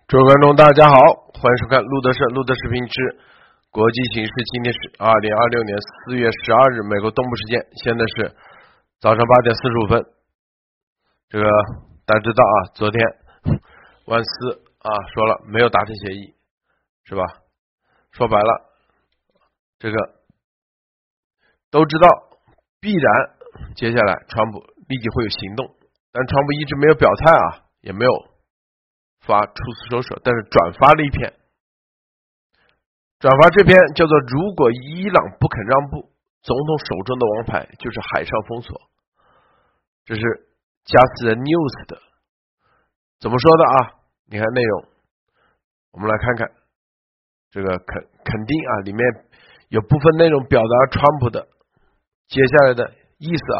各位观众大家好，欢迎收看路德视频之国际形势。今天是2026年4月12日美国东部时间，现在是早上8点45分。这个大家知道昨天万斯说了没有达成协议，是吧？说白了，这个都知道必然接下来川普立即会有行动，但川普一直没有表态也没有发出此手手，但是转发了一篇，转发这篇叫做如果伊朗不肯让步，总统手中的王牌就是海上封锁。这是加斯的 news 的怎么说的你看内容，我们来看看这个肯定里面有部分内容表达川普的接下来的意思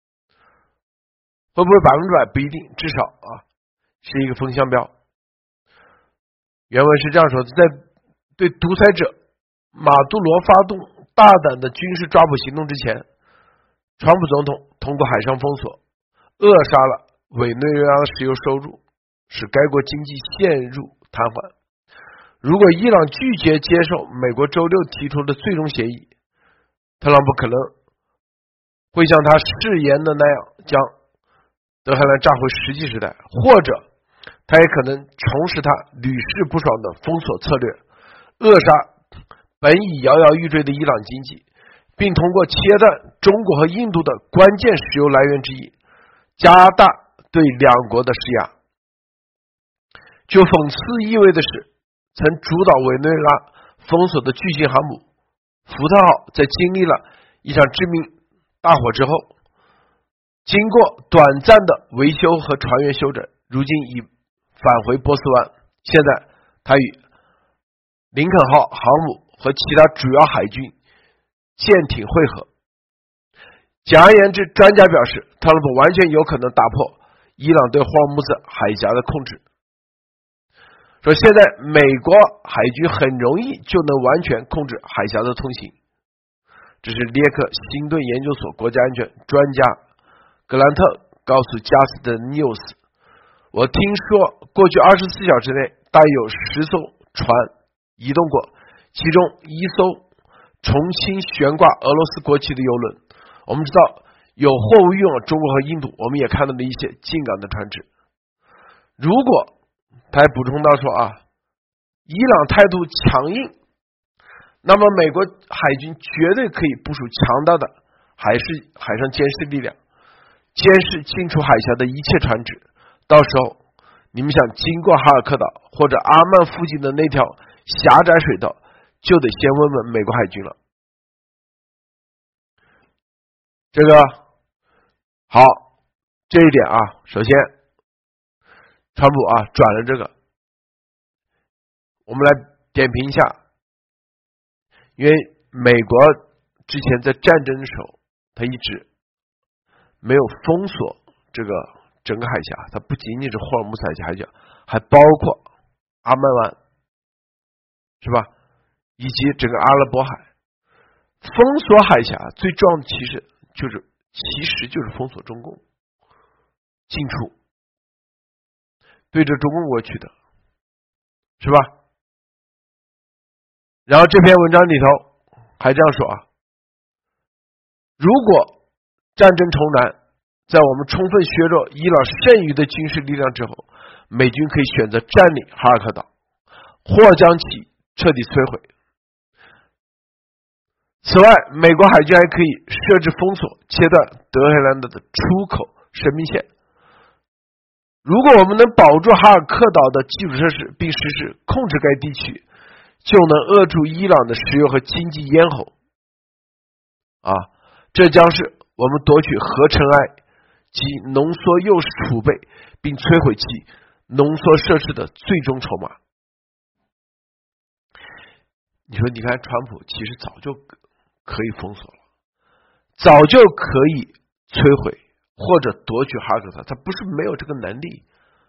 会不会100%不一定，至少是一个风向标。原文是这样说的，在对独裁者马杜罗发动大胆的军事抓捕行动之前，川普总统通过海上封锁扼杀了委内瑞拉的石油收入，使该国经济陷入瘫痪。如果伊朗拒绝接受美国周六提出的最终协议，特朗普可能会像他誓言的那样将德黑兰炸回石器时代，或者他也可能重拾他屡试不爽的封锁策略，扼杀本已摇摇欲坠的伊朗经济，并通过切断中国和印度的关键石油来源之一，加大对两国的施压。具有讽刺意味的是，曾主导委内瑞拉封锁的巨型航母福特号在经历了一场致命大火之后，经过短暂的维修和船员休整，如今已返回波斯湾。现在他与林肯号航母和其他主要海军舰艇会合。简而言之，专家表示，特朗普完全有可能打破伊朗对霍尔木兹海峡的控制。说现在美国海军很容易就能完全控制海峡的通行。这是列克星顿研究所国家安全专家格兰特告诉加斯的 news， 我听说过去24小时内大约有10艘船移动过，其中1艘重新悬挂俄罗斯国旗的邮轮。我们知道有货物运往中国和印度，我们也看到了一些进港的船只。如果他还补充到说伊朗态度强硬，那么美国海军绝对可以部署强大的海上监视力量，监视进出海峡的一切船只。到时候你们想经过哈尔克岛或者阿曼附近的那条狭窄水道，就得先问问美国海军了。这个好，这一点首先川普转了这个，我们来点评一下。因为美国之前在战争的时候，他一直没有封锁这个整个海峡，它不仅仅是霍尔木兹海峡，还包括阿曼湾，是吧？以及整个阿拉伯海。封锁海峡最重要的其实就是封锁中共进出，对着中共过去的，是吧？然后这篇文章里头还这样说如果战争重燃，在我们充分削弱伊朗剩余的军事力量之后，美军可以选择占领哈尔克岛，或将其彻底摧毁。此外，美国海军还可以设置封锁，切断德黑兰的出口生命线。如果我们能保住哈尔克岛的基础设施，并实施控制该地区，就能扼住伊朗的石油和经济咽喉这将是我们夺取核尘埃及浓缩铀储备并摧毁其浓缩设施的最终筹码。你说你看川普其实早就可以封锁了，早就可以摧毁或者夺取哈尔克岛，他不是没有这个能力，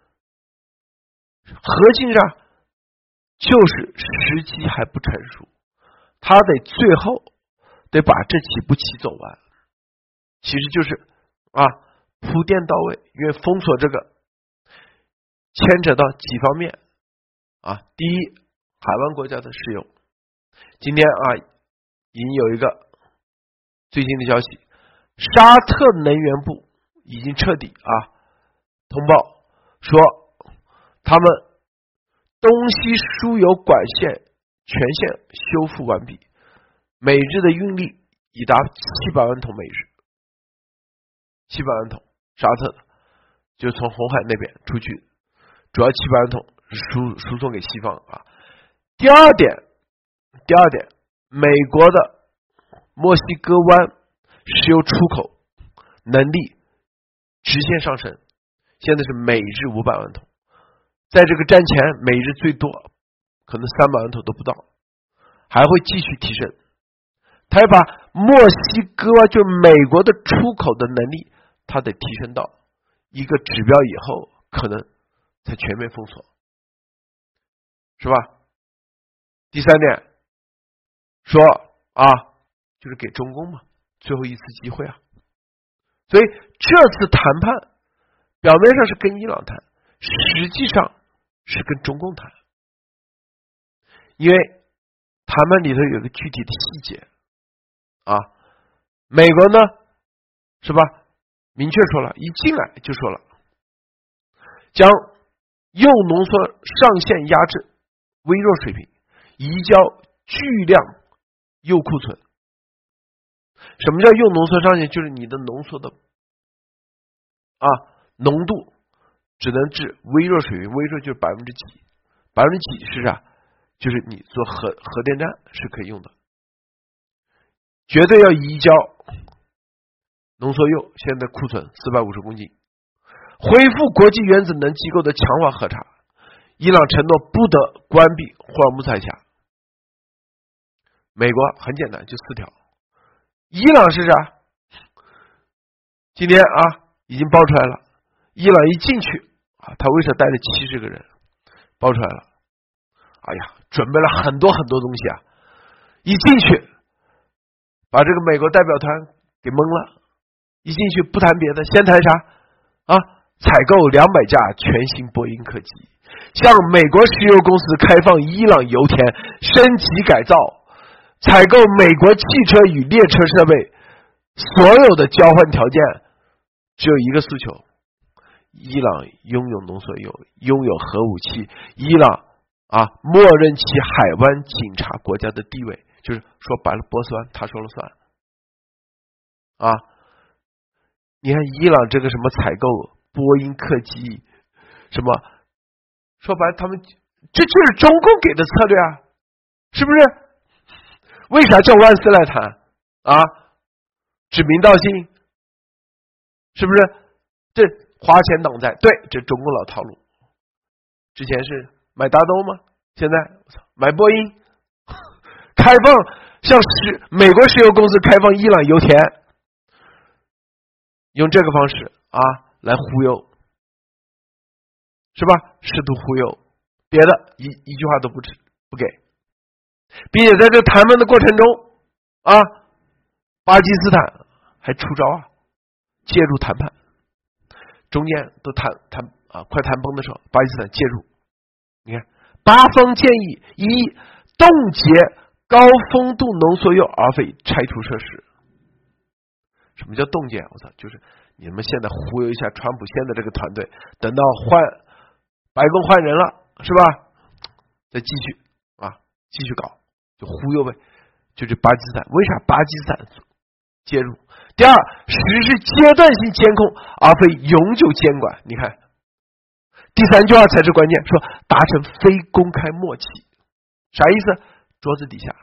核心上就是时机还不成熟，他得最后得把这几步棋走完，其实就是铺垫到位。因为封锁这个牵扯到几方面第一，海湾国家的石油。今天已经有一个最新的消息，沙特能源部已经彻底通报说，他们东西输油管线全线修复完毕，每日的运力已达700万桶每日，700万桶，沙特的就从红海那边出去，主要700万桶输送给西方第二点，美国的墨西哥湾石油出口能力直线上升，现在是每日500万桶，在这个战前每日最多可能300万桶都不到，还会继续提升。他要把墨西哥就美国的出口的能力，它得提升到一个指标以后，可能才全面封锁，是吧？第三点说就是给中共嘛最后一次机会所以这次谈判表面上是跟伊朗谈，实际上是跟中共谈，因为谈判里头有个具体的细节美国呢是吧，明确说了，一进来就说了，将铀浓缩上限压制微弱水平，移交巨量铀库存。什么叫铀浓缩上限？就是你的浓缩的浓度只能至微弱水平，微弱就是几是啥？就是你做核电站是可以用的，绝对要移交浓缩铀现在库存450公斤，恢复国际原子能机构的强化核查。伊朗承诺不得关闭霍尔木兹海峡。美国很简单，就4条。伊朗是啥？今天已经爆出来了，伊朗一进去他为啥带了70个人？爆出来了，准备了很多东西一进去把这个美国代表团给蒙了，一进去不谈别的，先谈啥采购200架全新波音客机，向美国石油公司开放伊朗油田升级改造，采购美国汽车与列车设备，所有的交换条件只有一个诉求：伊朗拥有浓缩铀，拥有核武器，伊朗默认其海湾警察国家的地位，就是说白了，波斯湾他说了算你看伊朗这个什么采购波音客机，什么说白了，他们这就是中共给的策略是不是？为啥叫万斯来谈指名道姓，是不是？这花钱挡债，对，这中共老套路。之前是买大豆吗？现在买波音，开放向美国石油公司开放伊朗油田，用这个方式来忽悠，是吧？试图忽悠，别的一句话都不给，并且在这谈判的过程中巴基斯坦还出招介入谈判，中间都谈快谈崩的时候，巴基斯坦介入。你看，巴方建议一冻结高丰度浓缩铀，而非拆除设施。什么叫冻结？就是你们现在忽悠一下川普现在这个团队，等到白宫换人了，是吧？再继续搞，就忽悠呗。就是巴基斯坦，为啥巴基斯坦介入？第二，实施阶段性监控，而非永久监管。你看，第三句话才是关键，说达成非公开默契，啥意思？桌子底下，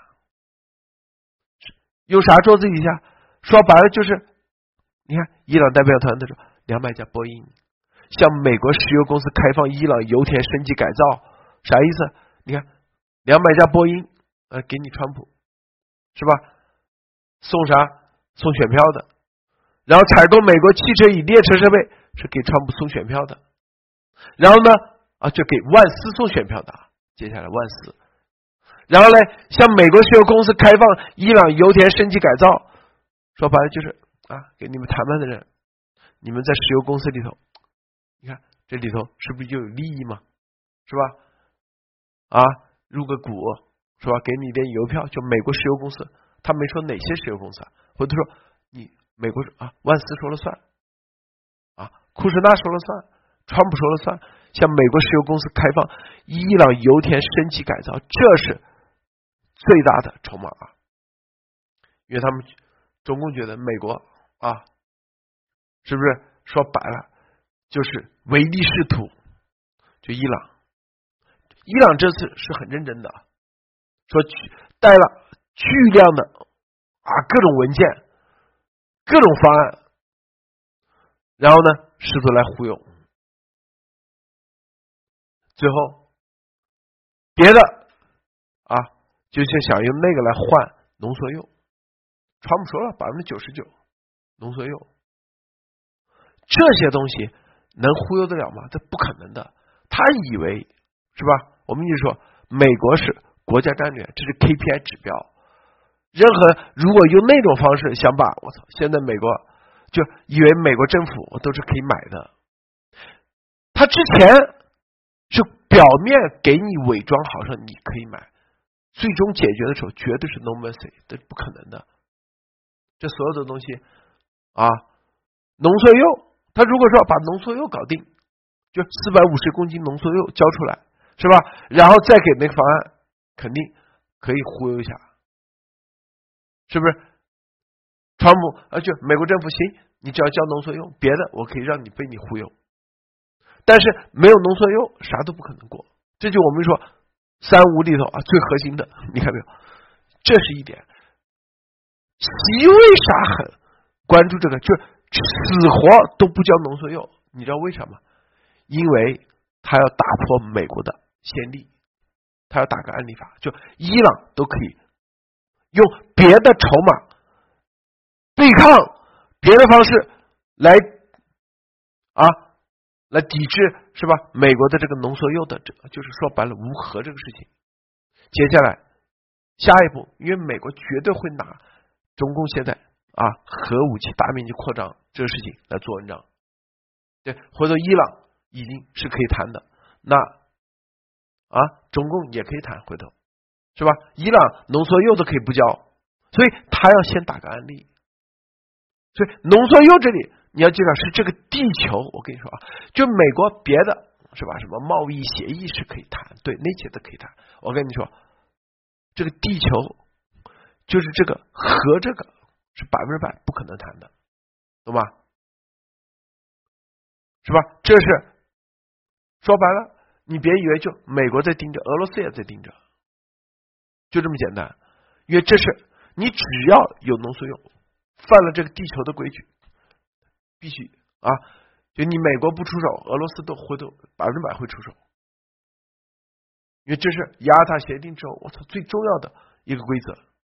有啥桌子底下？说白了就是，你看伊朗代表团的说200架波音向美国石油公司开放伊朗油田升级改造，啥意思？你看200架波音给你川普，是吧？送啥？送选票的。然后采购美国汽车与列车设备是给川普送选票的。然后呢就给万斯送选票的。接下来万斯。然后呢，向美国石油公司开放伊朗油田升级改造，说白了就是给你们谈判的人，你们在石油公司里头，你看这里头是不是就有利益嘛？是吧？ 入个股是吧？给你一点邮票，就美国石油公司，他没说哪些石油公司，或者说你美国万斯说了算库什纳说了算，川普说了算，向美国石油公司开放伊朗油田升级改造，这是最大的筹码因为他们中共觉得美国是不是说白了就是唯利是图？就伊朗这次是很认真的，说带了巨量的各种文件、各种方案，然后呢试图来忽悠，最后别的就是想用那个来换浓缩铀。川普说了99%浓缩铀，这些东西能忽悠得了吗？这不可能的。他以为是吧？我们一直说美国是国家战略，这是 KPI 指标。任何如果用那种方式想把现在美国就以为美国政府都是可以买的，他之前是表面给你伪装好像你可以买，最终解决的时候绝对是 no mercy， 这不可能的。这所有的东西浓缩铀，他如果说把浓缩铀搞定，就450公斤浓缩铀交出来是吧？然后再给那个方案，肯定可以忽悠一下，是不是？川普就美国政府行，你只要交浓缩铀，别的我可以让你被你忽悠，但是没有浓缩铀啥都不可能过。这就我们说3无里头最核心的，你看没有？这是一点。习为啥很关注这个？就是死活都不交浓缩铀，你知道为什么？因为他要打破美国的先例，他要打个案例法，就伊朗都可以用别的筹码对抗别的方式来来抵制是吧？美国的这个浓缩铀的就是说白了无核这个事情。接下来下一步，因为美国绝对会拿中共现在核武器大面积扩张这个事情来做文章，对，回头伊朗已经是可以谈的，那中共也可以谈，回头是吧？伊朗浓缩铀都可以不交，所以他要先打个案例。所以浓缩铀这里你要记住是这个地球，我跟你说就美国别的是吧？什么贸易协议是可以谈，对，那些都可以谈。我跟你说，这个地球就是这个和这个是100%不可能谈的，懂吗？是吧？这是说白了，你别以为就美国在盯着，俄罗斯也在盯着，就这么简单。因为这是你只要有浓缩铀，犯了这个地球的规矩，必须就你美国不出手，俄罗斯都回头100%会出手。因为这是雅尔塔协定之后最重要的一个规则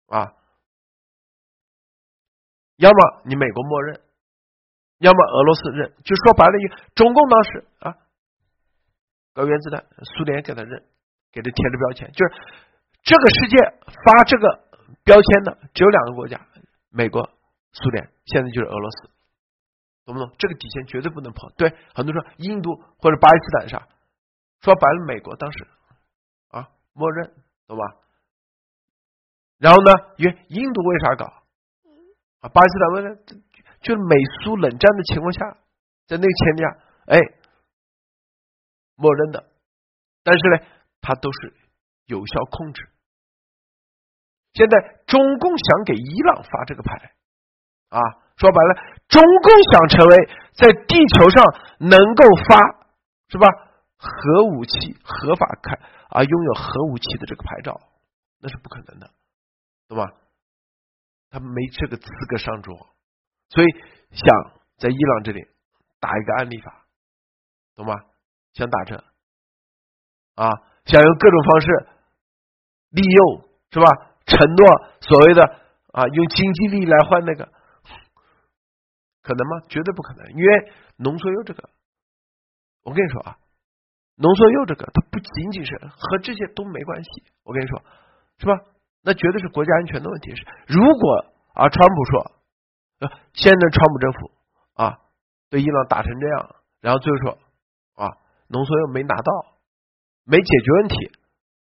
要么你美国默认，要么俄罗斯认，就说白了，中共当时搞原子弹，苏联给他认，给他贴着标签，就是这个世界发这个标签的只有2个国家，美国、苏联，现在就是俄罗斯，懂不懂？这个底线绝对不能破。对，很多人说印度或者巴基斯坦上，说白了，美国当时默认，懂吧？然后呢，因为印度为啥搞巴基斯坦为了就是美苏冷战的情况下，在那个前提下，默认的，但是呢，它都是有效控制。现在中共想给伊朗发这个牌说白了，中共想成为在地球上能够发是吧核武器合法拥有核武器的这个牌照，那是不可能的，懂吗？他没这个资格上桌，所以想在伊朗这里打一个案例法，懂吗？想打这想用各种方式利诱是吧？承诺所谓的用经济利益来换那个，可能吗？绝对不可能。因为浓缩铀这个，我跟你说浓缩铀这个它不仅仅是和这些都没关系，我跟你说是吧？那绝对是国家安全的问题。是如果川普说现在川普政府对伊朗打成这样，然后最后说浓缩铀没拿到，没解决问题，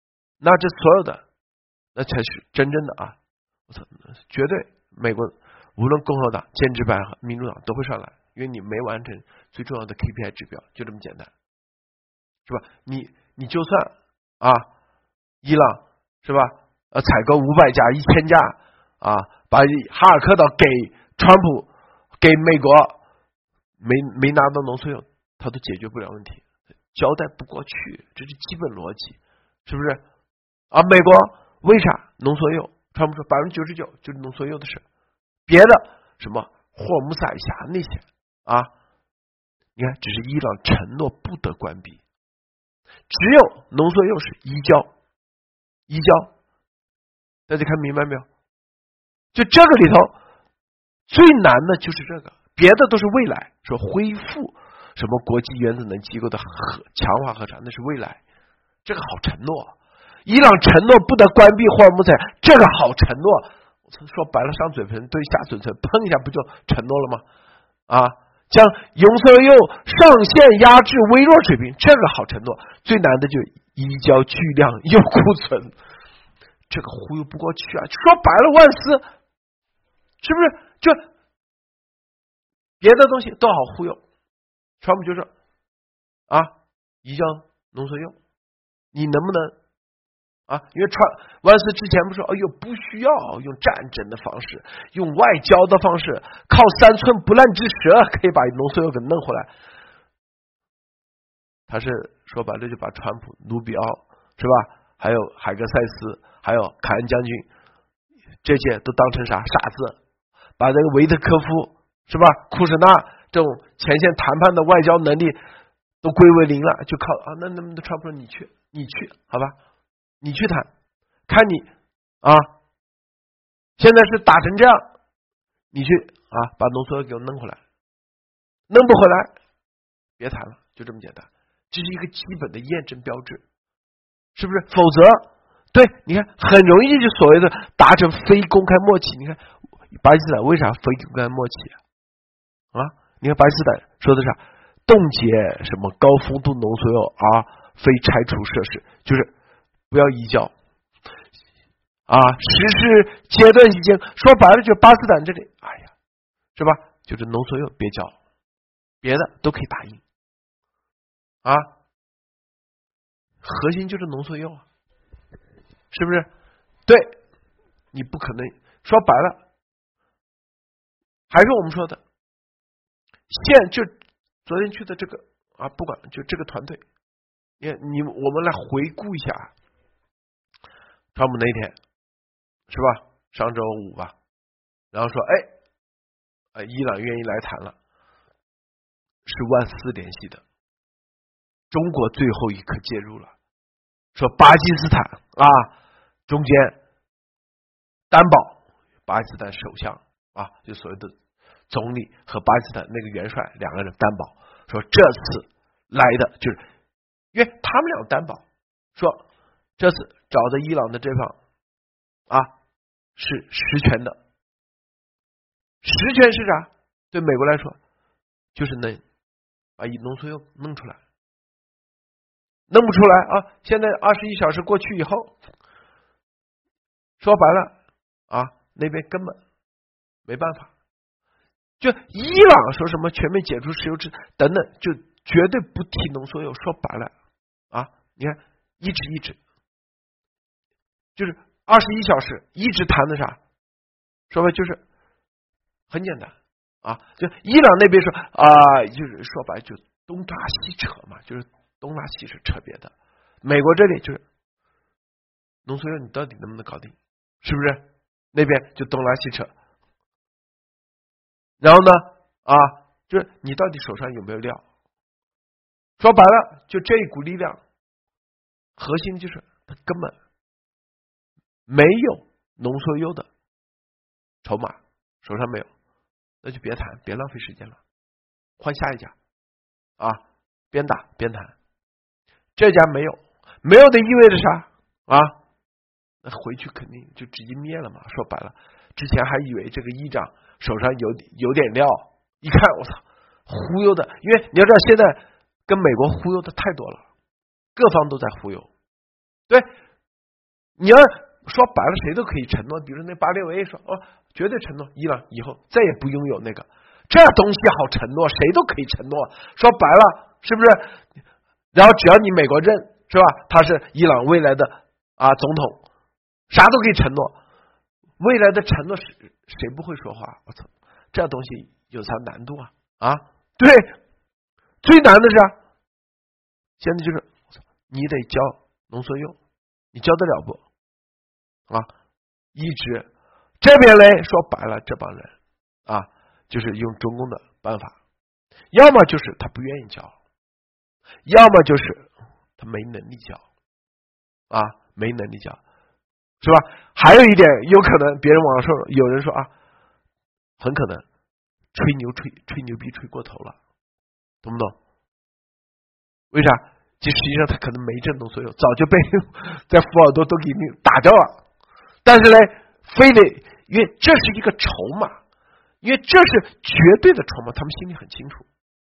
那这所有的，那才是真正的啊！我操，绝对美国无论共和党、建制派和民主党都会上来，因为你没完成最重要的 KPI 指标，就这么简单，是吧？你就算啊，伊朗是吧？采购500架、1000架啊，把哈尔科岛给川普、给美国，没拿到农村用，他都解决不了问题，交代不过去，这是基本逻辑，是不是？啊，美国为啥浓缩铀？川普说99%就是浓缩铀的事，别的什么霍尔木斯海峡那些啊，你看只是伊朗承诺不得关闭，只有浓缩铀是移交，大家看明白没有？就这个里头最难的就是这个，别的都是未来，说恢复什么国际原子能机构的强化核查，那是未来，这个好承诺。伊朗承诺不得关闭霍尔木斯海峡，这个好承诺。说白了，上嘴唇对下嘴唇，碰一下不就承诺了吗？啊，将浓缩铀上限压至微弱水平，这个好承诺。最难的就是移交巨量铀库存，这个忽悠不过去啊！说白了，万斯是不是就别的东西都好忽悠？川普就说啊，移交浓缩铀，你能不能？啊，因为万斯之前不是说，哎呦，不需要用战争的方式，用外交的方式，靠3寸不烂之舌可以把浓缩铀给弄回来。他是说白了就把川普、卢比奥是吧，还有海格塞斯，还有凯恩将军这些都当成啥傻子，把这个维特科夫是吧，库什纳这种前线谈判的外交能力都归为零了，就靠啊，那川普说你去好吧。你去谈，看你啊，现在是打成这样，你去啊，把浓缩铀给我弄回来，弄不回来，别谈了，就这么简单。这是一个基本的验证标志，是不是？否则，对，你看很容易就所谓的达成非公开默契。你看巴基斯坦为啥非公开默契啊？你看巴基斯坦说的啥？冻结什么高丰度浓缩铀啊，非拆除设施，就是不要移交啊，实施阶段性监，说白了就是巴基斯坦这里，哎呀，是吧？就是浓缩铀别交，别的都可以打印啊，核心就是浓缩铀啊，是不是？对，你不可能说白了，还是我们说的，就昨天去的这个啊，不管就这个团队，我们来回顾一下。川普那天是吧？上周五吧，然后说，伊朗愿意来谈了，是万斯联系的，中国最后一刻介入了，说巴基斯坦啊，中间担保巴基斯坦首相啊，就所谓的总理和巴基斯坦那个元帅两个人担保，说这次来的就是因为他们俩担保，说这次找的伊朗的这方啊是实权的，实权是啥？对美国来说，就是能把浓缩铀弄出来，弄不出来啊！现在21小时过去以后，说白了啊，那边根本没办法。就伊朗说什么全面解除石油制等等，就绝对不提浓缩铀。说白了啊，你看一直就是21小时一直谈的啥？说白就是很简单啊，就伊朗那边说啊，就是说白就东拉西扯嘛，就是东拉西扯扯别的。美国这里就是浓缩铀你到底能不能搞定？是不是？那边就东拉西扯。然后呢啊，就是你到底手上有没有料？说白了，就这一股力量，核心就是他根本没有浓缩铀的筹码，手上没有，那就别谈，别浪费时间了，换下一家啊，边打边谈。这家没有的意味着啥啊？那回去肯定就直接灭了嘛。说白了，之前还以为这个议长手上有点料，一看我操，忽悠的，因为你要知道现在跟美国忽悠的太多了，各方都在忽悠。对， 你要说白了，谁都可以承诺，比如那巴列维说绝对承诺伊朗以后再也不拥有那个，这东西好承诺，谁都可以承诺。说白了，是不是？然后只要你美国认，是吧？他是伊朗未来的总统，啥都可以承诺。未来的承诺谁不会说话？我操，这东西有啥难度啊？对，最难的是现在就是你得交浓缩铀，你交得了不？一直这边嘞，说白了，这帮人就是用中共的办法，要么就是他不愿意交，要么就是他没能力交，没能力交，是吧？还有一点，有可能别人网上有人说很可能吹牛逼吹过头了，懂不懂？为啥？其实际上他可能没这浓缩铀，早就被在福尔多都给你打掉了，但是呢，非得因为这是一个筹码，因为这是绝对的筹码，他们心里很清楚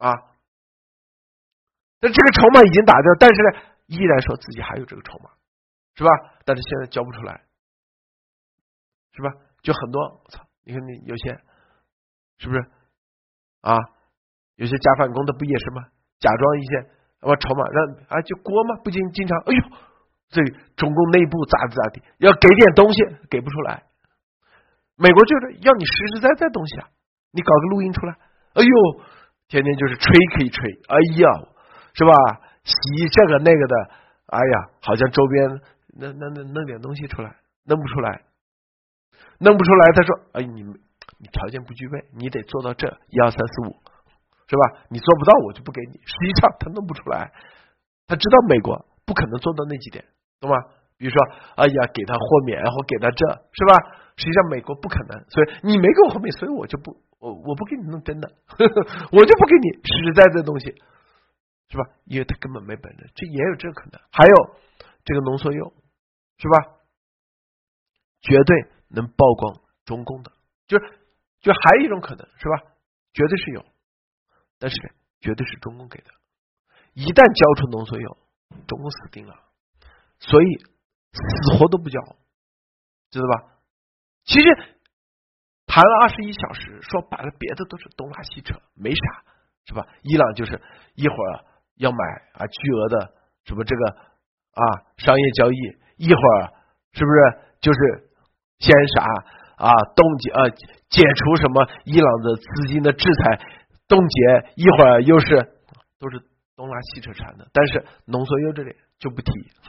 但这个筹码已经打掉，但是呢，依然说自己还有这个筹码，是吧？但是现在交不出来，是吧？就很多，你看你有些是不是有些假反攻的不也是吗？假装一些筹码让就国嘛，不经常哎呦，这中共内部咋地，要给点东西给不出来。美国就是要你实实在在东西你搞个录音出来，哎呦，天天就是吹可以吹，哎呀，是吧？洗这个那个的，哎呀，好像周边弄点东西出来，弄不出来，他说你条件不具备，你得做到这1、2、3、4、5，是吧？你做不到我就不给你。实际上他弄不出来，他知道美国不可能做到那几点，懂吗？比如说给他豁免或给他这，是吧？实际上美国不可能，所以你没给我豁免，所以我就不我不给你弄真的我就不给你实实在在的东西，是吧？因为他根本没本事，这也有这个可能。还有这个浓缩铀，是吧？绝对能曝光中共的，就还有一种可能，是吧？绝对是有，但是绝对是中共给的。一旦交出浓缩铀，中共死定了，所以死活都不交，知道吧？其实谈了21小时，说白了别的都是东拉西扯，没啥，是吧？伊朗就是一会儿要买巨额的什么这个商业交易，一会儿是不是就是先冻结解除什么伊朗的资金的制裁冻结，一会儿又是都是东拉西扯缠的，但是浓缩铀这里就不提，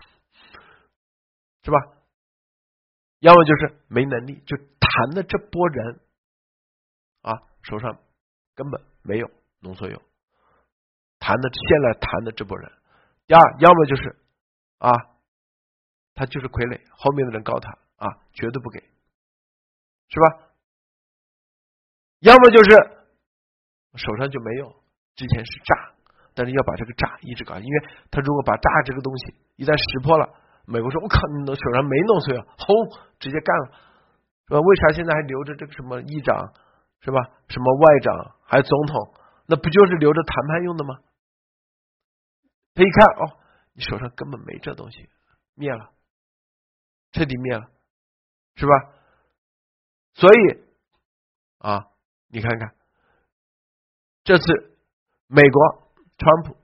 是吧？要么就是没能力，就谈的这波人手上根本没有浓缩铀，现在谈的这波人。第二，要么就是他就是傀儡，后面的人告他绝对不给，是吧？要么就是手上就没有，之前是诈，但是要把这个诈一直搞，因为他如果把诈这个东西一旦识破了，美国说我靠，你手上没浓缩铀，轰，直接干了，是吧？为啥现在还留着这个什么议长，是吧？什么外长还有总统，那不就是留着谈判用的吗？他一看你手上根本没这东西，灭了，彻底灭了，是吧？所以你看看这次美国川普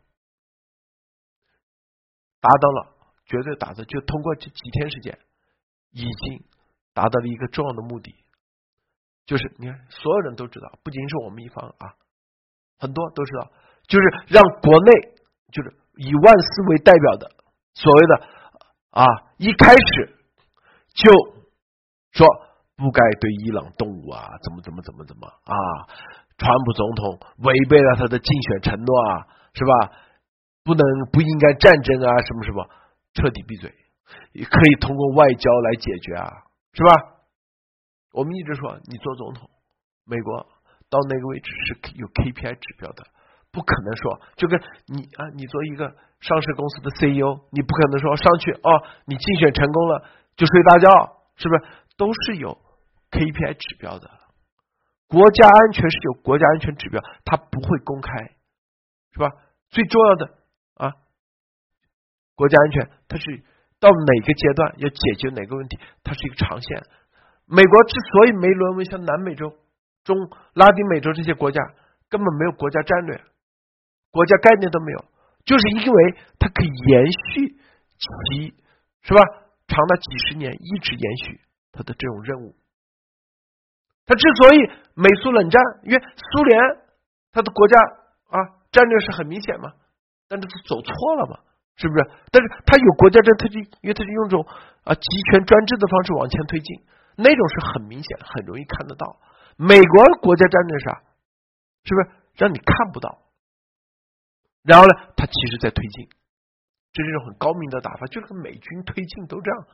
达到了绝对达到，就通过这几天时间已经达到了一个重要的目的，就是你看所有人都知道，不仅是我们一方很多都知道，就是让国内就是以万斯为代表的所谓的一开始就说不该对伊朗动武怎么川普总统违背了他的竞选承诺是吧？不应该战争什么，彻底闭嘴，也可以通过外交来解决是吧？我们一直说你做总统，美国到那个位置是有 KPI 指标的，不可能说就跟你做一个上市公司的 CEO， 你不可能说上去你竞选成功了就睡大觉，是不是？都是有 KPI 指标的，国家安全是有国家安全指标，它不会公开，是吧？最重要的国家安全它是到哪个阶段要解决哪个问题，它是一个长线。美国之所以没沦为像南美洲、拉丁美洲这些国家，根本没有国家战略、国家概念都没有，就是因为它可以延续其是吧长达几十年一直延续它的这种任务。它之所以美苏冷战，因为苏联它的国家战略是很明显嘛，但是它走错了嘛，是不是？但是它有国家战推进，因为它是用这种集权专制的方式往前推进，那种是很明显很容易看得到。美国国家战略是啥？是不是让你看不到？然后呢，它其实在推进，这是一种很高明的打法，就是跟美军推进都这样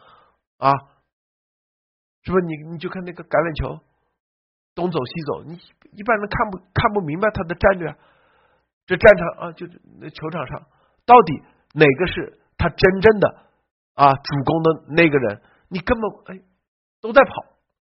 是不是？你就看那个橄榄球，东走西走，你一般人看不明白他的战略。这战场就是那球场上，到底哪个是他真正的主攻的那个人？你根本都在跑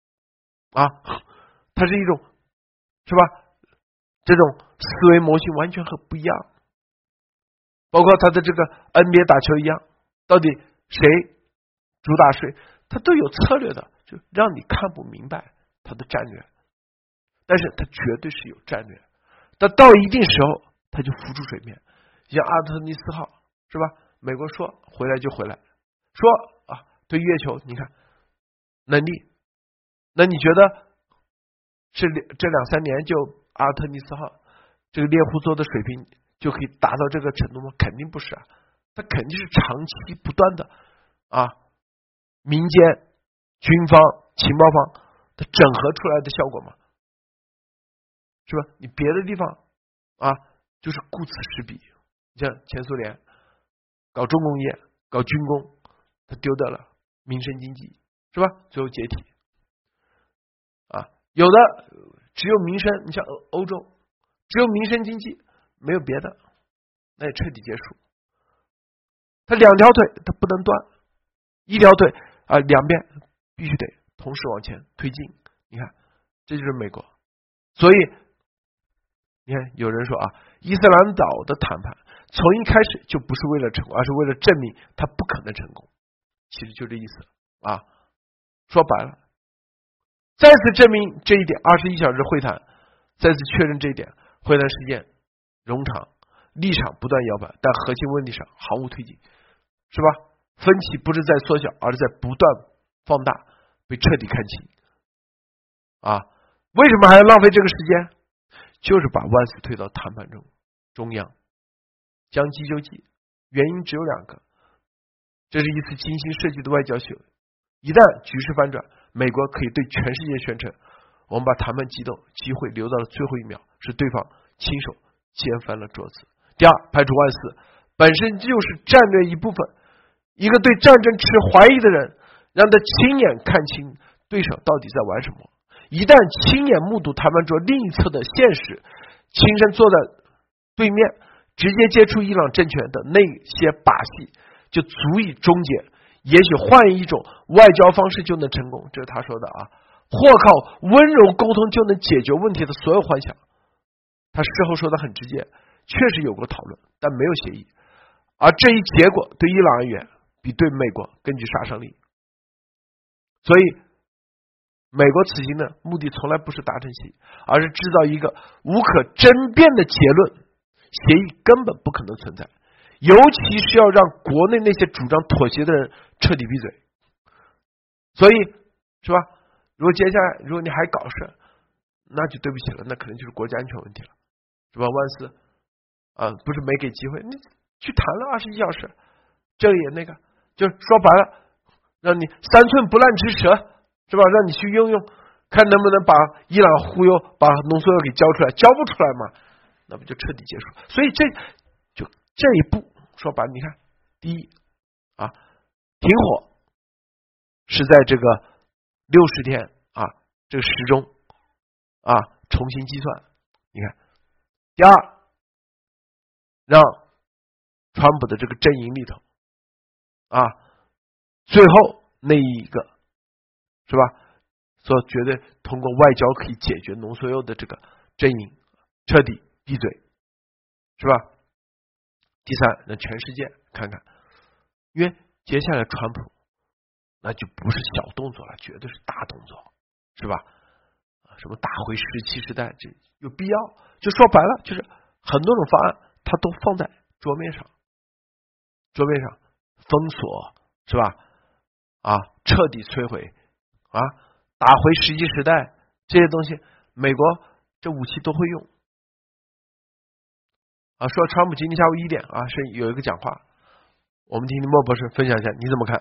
它是一种是吧？这种思维模型完全和不一样。包括他的这个 NBA 打球一样，到底谁主打谁，他都有策略的，就让你看不明白他的战略。但是他绝对是有战略，但到一定时候他就浮出水面。像阿特尼斯号是吧？美国说回来就回来，说对月球你看能力，那你觉得是这2-3年就阿特尼斯号这个猎户座的水平就可以达到这个程度吗？肯定不是它肯定是长期不断的民间、军方、情报方它整合出来的效果嘛，是吧？你别的地方就是顾此失彼。你像前苏联搞重工业、搞军工，它丢掉了民生经济，是吧？最后解体有的只有民生，你像欧洲只有民生经济，没有别的，那也彻底结束。它2条腿它不能断，一条腿两边必须得同时往前推进。你看，这就是美国。所以你看有人说伊斯兰岛的谈判从一开始就不是为了成功，而是为了证明它不可能成功。其实就这意思说白了，再次证明这一点，21小时会谈再次确认这一点。会谈时间冗长，立场不断摇摆，但核心问题上毫无推进，是吧？分歧不是在缩小，而是在不断放大，被彻底看清为什么还要浪费这个时间？就是把万斯推到谈判中央，将计就计，原因只有2个。这是一次精心设计的外交秀，一旦局势翻转，美国可以对全世界宣称，我们把谈判机会留到了最后一秒，是对方亲手掀翻了桌子。第二，排除万斯本身就是战略一部分，一个对战争持怀疑的人，让他亲眼看清对手到底在玩什么。一旦亲眼目睹谈判桌另一侧的现实，亲身坐在对面，直接接触伊朗政权的那些把戏，就足以终结也许换一种外交方式就能成功，这是他说的或靠温柔沟通就能解决问题的所有幻想。他事后说的很直接，确实有过讨论，但没有协议，而这一结果对伊朗而言比对美国更具杀伤力。所以美国此行的目的从来不是达成协议，而是制造一个无可争辩的结论，协议根本不可能存在，尤其是要让国内那些主张妥协的人彻底闭嘴。所以是吧？如果接下来如果你还搞事，那就对不起了，那可能就是国家安全问题了，是吧？万斯不是没给机会，你去谈了21小时，这个也那个，就说白了，让你3寸不烂之舌，是吧？让你去用，看能不能把伊朗忽悠，把浓缩铀给交出来，交不出来嘛，那不就彻底结束？所以这一步说白了，你看，第一停火是在这个60天这个时钟重新计算。你看，第二，让川普的这个阵营里头最后那一个是吧，说绝对通过外交可以解决浓缩铀的这个阵营彻底闭嘴，是吧？第三，让全世界看看，因为接下来川普那就不是小动作了，绝对是大动作，是吧？什么打回17时代，这有必要？就说白了，就是很多种方案，它都放在桌面上，封锁，是吧？彻底摧毁，打回17时代，这些东西，美国这武器都会用。说川普今天下午1点是有一个讲话，我们听听莫博士分享一下，你怎么看？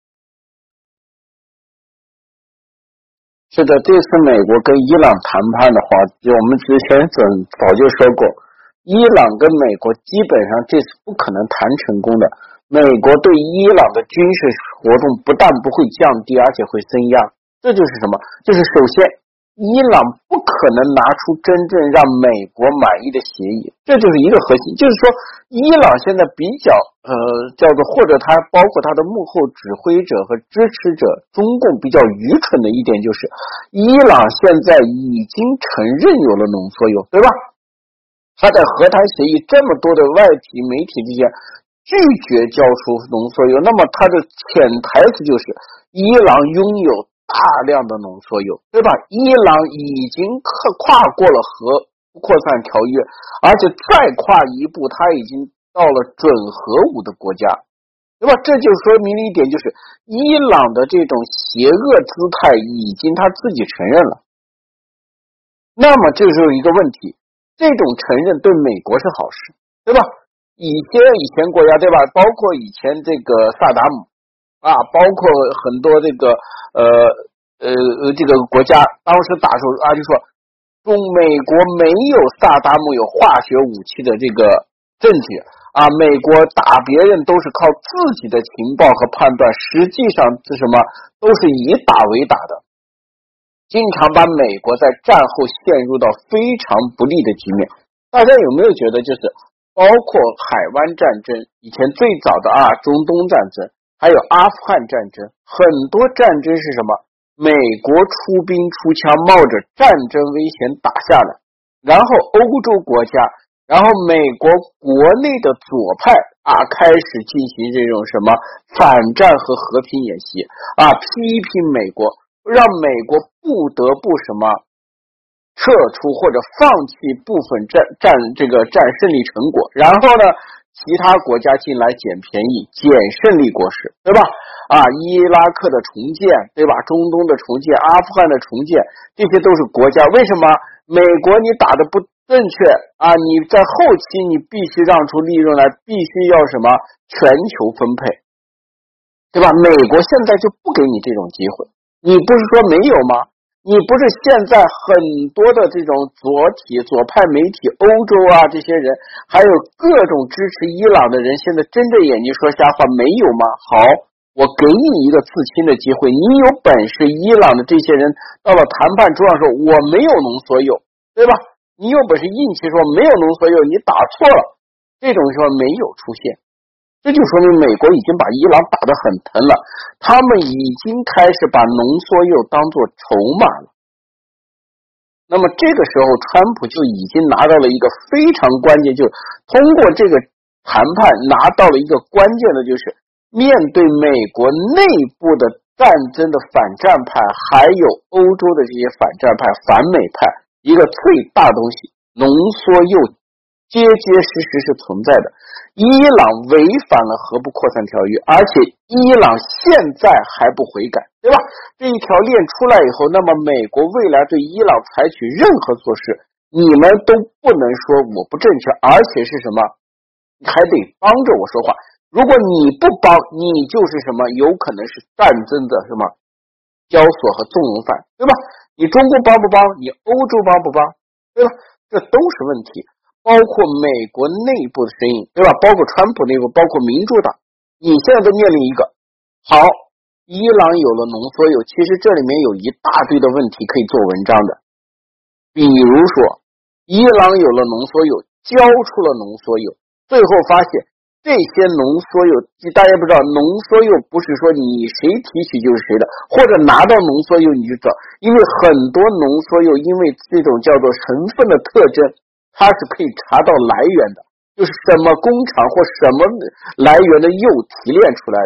是的，这次美国跟伊朗谈判的话，我们之前早就说过，伊朗跟美国基本上这次不可能谈成功的。美国对伊朗的军事活动不但不会降低，而且会增压。这就是什么？就是首先，伊朗不可能拿出真正让美国满意的协议，这就是一个核心。就是说，伊朗现在比较叫做或者他包括他的幕后指挥者和支持者，中共比较愚蠢的一点就是，伊朗现在已经承认有了浓缩铀，对吧？他在和谈协议这么多的外体媒体之间拒绝交出浓缩铀，那么他的潜台词就是伊朗拥有大量的浓缩铀，对吧？伊朗已经跨过了核不扩散条约，而且再跨一步，他已经到了准核武的国家，对吧？这就说明了一点，就是伊朗的这种邪恶姿态已经他自己承认了。那么这就是一个问题，这种承认对美国是好事，对吧？以前国家，对吧？包括以前这个萨达姆包括很多这个这个国家，当时打出就说美国没有萨达姆有化学武器的这个证据美国打别人都是靠自己的情报和判断，实际上是什么？都是以打为打的，经常把美国在战后陷入到非常不利的局面。大家有没有觉得，就是包括海湾战争，以前最早的中东战争，还有阿富汗战争，很多战争是什么？美国出兵出枪，冒着战争危险打下来，然后欧洲国家，然后美国国内的左派开始进行这种什么反战和和平演习批评美国，让美国不得不什么撤出或者放弃部分战胜利成果，然后呢，其他国家进来捡便宜，捡胜利果实，对吧？伊拉克的重建，对吧？中东的重建，阿富汗的重建，这些都是国家。为什么美国你打的不正确你在后期你必须让出利润来，必须要什么全球分配，对吧？美国现在就不给你这种机会，你不是说没有吗？你不是现在很多的这种左派媒体，欧洲这些人，还有各种支持伊朗的人，现在睁着眼睛说瞎话，没有吗？好，我给你一个自清的机会，你有本事，伊朗的这些人到了谈判桌上说我没有浓缩铀，对吧？你有本事硬气说没有浓缩铀，你打错了，这种说没有出现。这就说明美国已经把伊朗打得很疼了，他们已经开始把浓缩铀当作筹码了。那么这个时候川普就已经拿到了一个非常关键，就通过这个谈判拿到了一个关键的，就是面对美国内部的战争的反战派，还有欧洲的这些反战派、反美派，一个最大东西，浓缩铀结实是存在的。伊朗违反了核不扩散条约，而且伊朗现在还不悔改，对吧？这一条链出来以后，那么美国未来对伊朗采取任何措施，你们都不能说我不正确，而且是什么？还得帮着我说话。如果你不帮，你就是什么？有可能是战争的什么交索和纵容犯，对吧？你中国帮不帮？你欧洲帮不帮？对吧？这都是问题。包括美国内部的声音，对吧？包括川普内部，包括民主党，你现在都面临一个好，伊朗有了浓缩铀，其实这里面有一大堆的问题可以做文章的。比如说伊朗有了浓缩铀，交出了浓缩铀，最后发现这些浓缩铀，大家不知道，浓缩铀不是说你谁提取就是谁的，或者拿到浓缩铀你就知道，因为很多浓缩铀因为这种叫做成分的特征，它是可以查到来源的，就是什么工厂或什么来源的铀提炼出来的，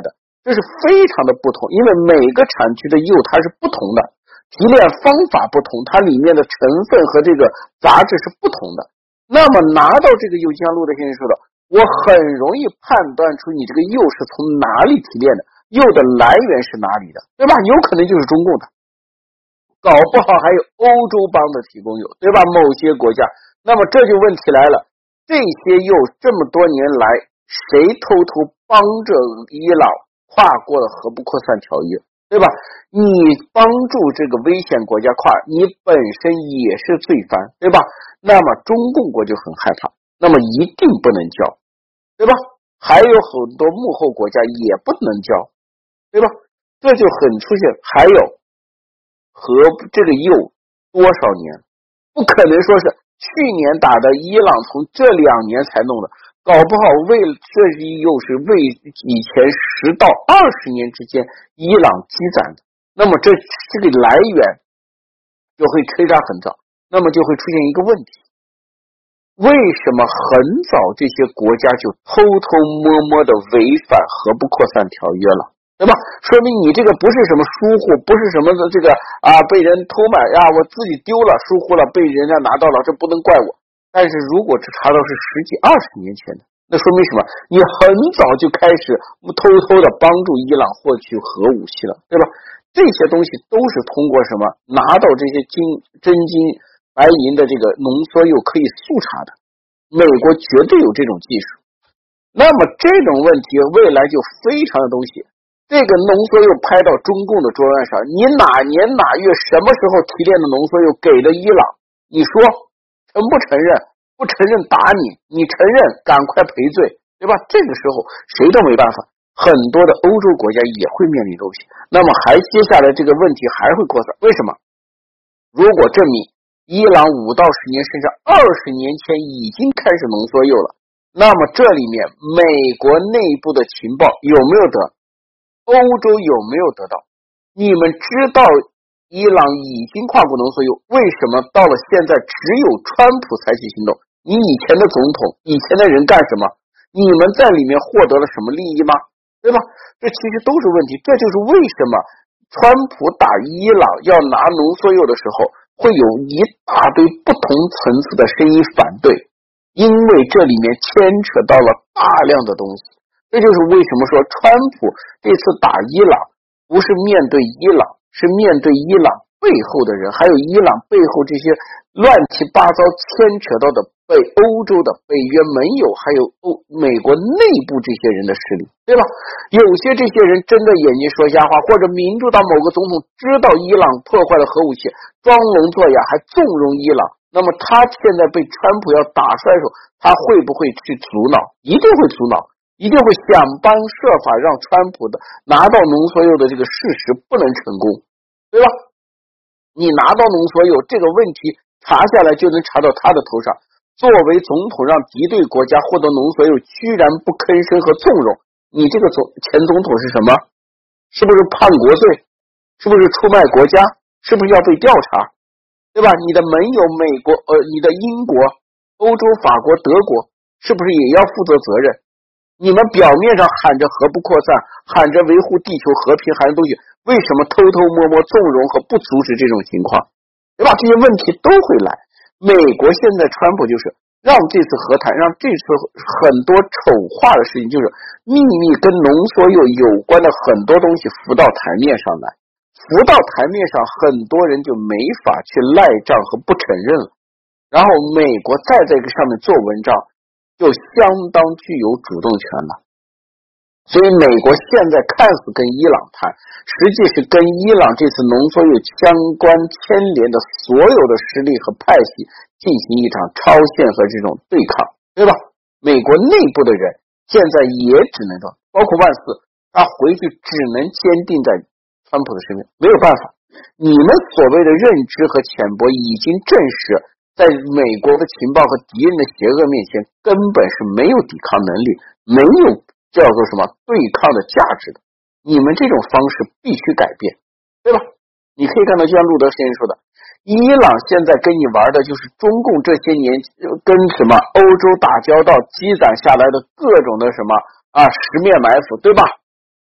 这是非常的不同，因为每个产区的铀它是不同的，提炼方法不同，它里面的成分和这个杂质是不同的。那么拿到这个铀金镧陆的先生说的，我很容易判断出你这个铀是从哪里提炼的，铀的来源是哪里的，对吧？有可能就是中共的，搞不好还有欧洲帮的提供铀，对吧？某些国家。那么这就问题来了，这些铀这么多年来谁偷偷帮着伊朗跨过了核不扩散条约，对吧？你帮助这个危险国家跨，你本身也是罪犯，对吧？那么中共国就很害怕，那么一定不能交，对吧？还有很多幕后国家也不能交，对吧？这就很出现。还有和这个铀多少年，不可能说是去年打的，伊朗从这2年才弄的，搞不好这又是为以前10到20年之间伊朗积攒的，那么这个来源就会追查很早，那么就会出现一个问题，为什么很早这些国家就偷偷摸摸的违反核不扩散条约了，对吧？说明你这个不是什么疏忽，不是什么的这个被人偷买我自己丢了疏忽了被人家拿到了，这不能怪我。但是如果只查到是10几20年前的，那说明什么？你很早就开始偷偷的帮助伊朗获取核武器了，对吧？这些东西都是通过什么拿到这些真金白银的这个浓缩铀可以速查的，美国绝对有这种技术。那么这种问题未来就非常的东西，这个浓缩铀拍到中共的桌案上，你哪年哪月什么时候提炼的浓缩铀给了伊朗，你说承不承认？不承认打你，你承认赶快赔罪，对吧？这个时候谁都没办法，很多的欧洲国家也会面临问题。那么接下来这个问题还会扩散，为什么？如果证明伊朗5到10年甚至20年前已经开始浓缩铀了，那么这里面美国内部的情报有没有得？欧洲有没有得到？你们知道伊朗已经跨过浓缩铀，为什么到了现在只有川普采取行动？你以前的总统，以前的人干什么？你们在里面获得了什么利益吗？对吧？这其实都是问题，这就是为什么川普打伊朗要拿浓缩铀的时候，会有一大堆不同层次的声音反对，因为这里面牵扯到了大量的东西。这就是为什么说川普这次打伊朗不是面对伊朗，是面对伊朗背后的人，还有伊朗背后这些乱七八糟牵扯到的被欧洲的北约盟友还有美国内部这些人的势力，对吧？有些这些人睁着眼睛说瞎话，或者民主党某个总统知道伊朗破坏了核武器，装聋作哑还纵容伊朗，那么他现在被川普要打出来的时候，他会不会去阻挠？一定会阻挠，一定会想方设法让川普的拿到浓缩铀的这个事实不能成功，对吧？你拿到浓缩铀这个问题查下来就能查到他的头上，作为总统让敌对国家获得浓缩铀居然不吭声和纵容，你这个前总统是什么？是不是叛国罪？是不是出卖国家？是不是要被调查？对吧？你的盟友美国你的英国、欧洲、法国、德国是不是也要负责责任？你们表面上喊着核不扩散，喊着维护地球和平，喊着东西，为什么偷偷摸摸纵容和不阻止这种情况？对吧？这些问题都会来。美国现在川普就是让这次和谈，让这次很多丑化的事情，就是秘密跟浓缩铀有关的很多东西浮到台面上来，浮到台面上，很多人就没法去赖账和不承认了。然后美国再在这个上面做文章，就相当具有主动权了。所以美国现在看似跟伊朗谈，实际是跟伊朗这次浓缩铀相关牵连的所有的势力和派系进行一场超限和这种对抗，对吧？美国内部的人现在也只能说，包括万斯，他回去只能坚定在川普的身边，没有办法。你们所谓的认知和浅薄已经证实，在美国的情报和敌人的邪恶面前，根本是没有抵抗能力，没有叫做什么对抗的价值的。你们这种方式必须改变，对吧？你可以看到，就像路德先生说的，伊朗现在跟你玩的就是中共这些年跟什么欧洲打交道积攒下来的各种的什么十面埋伏，对吧？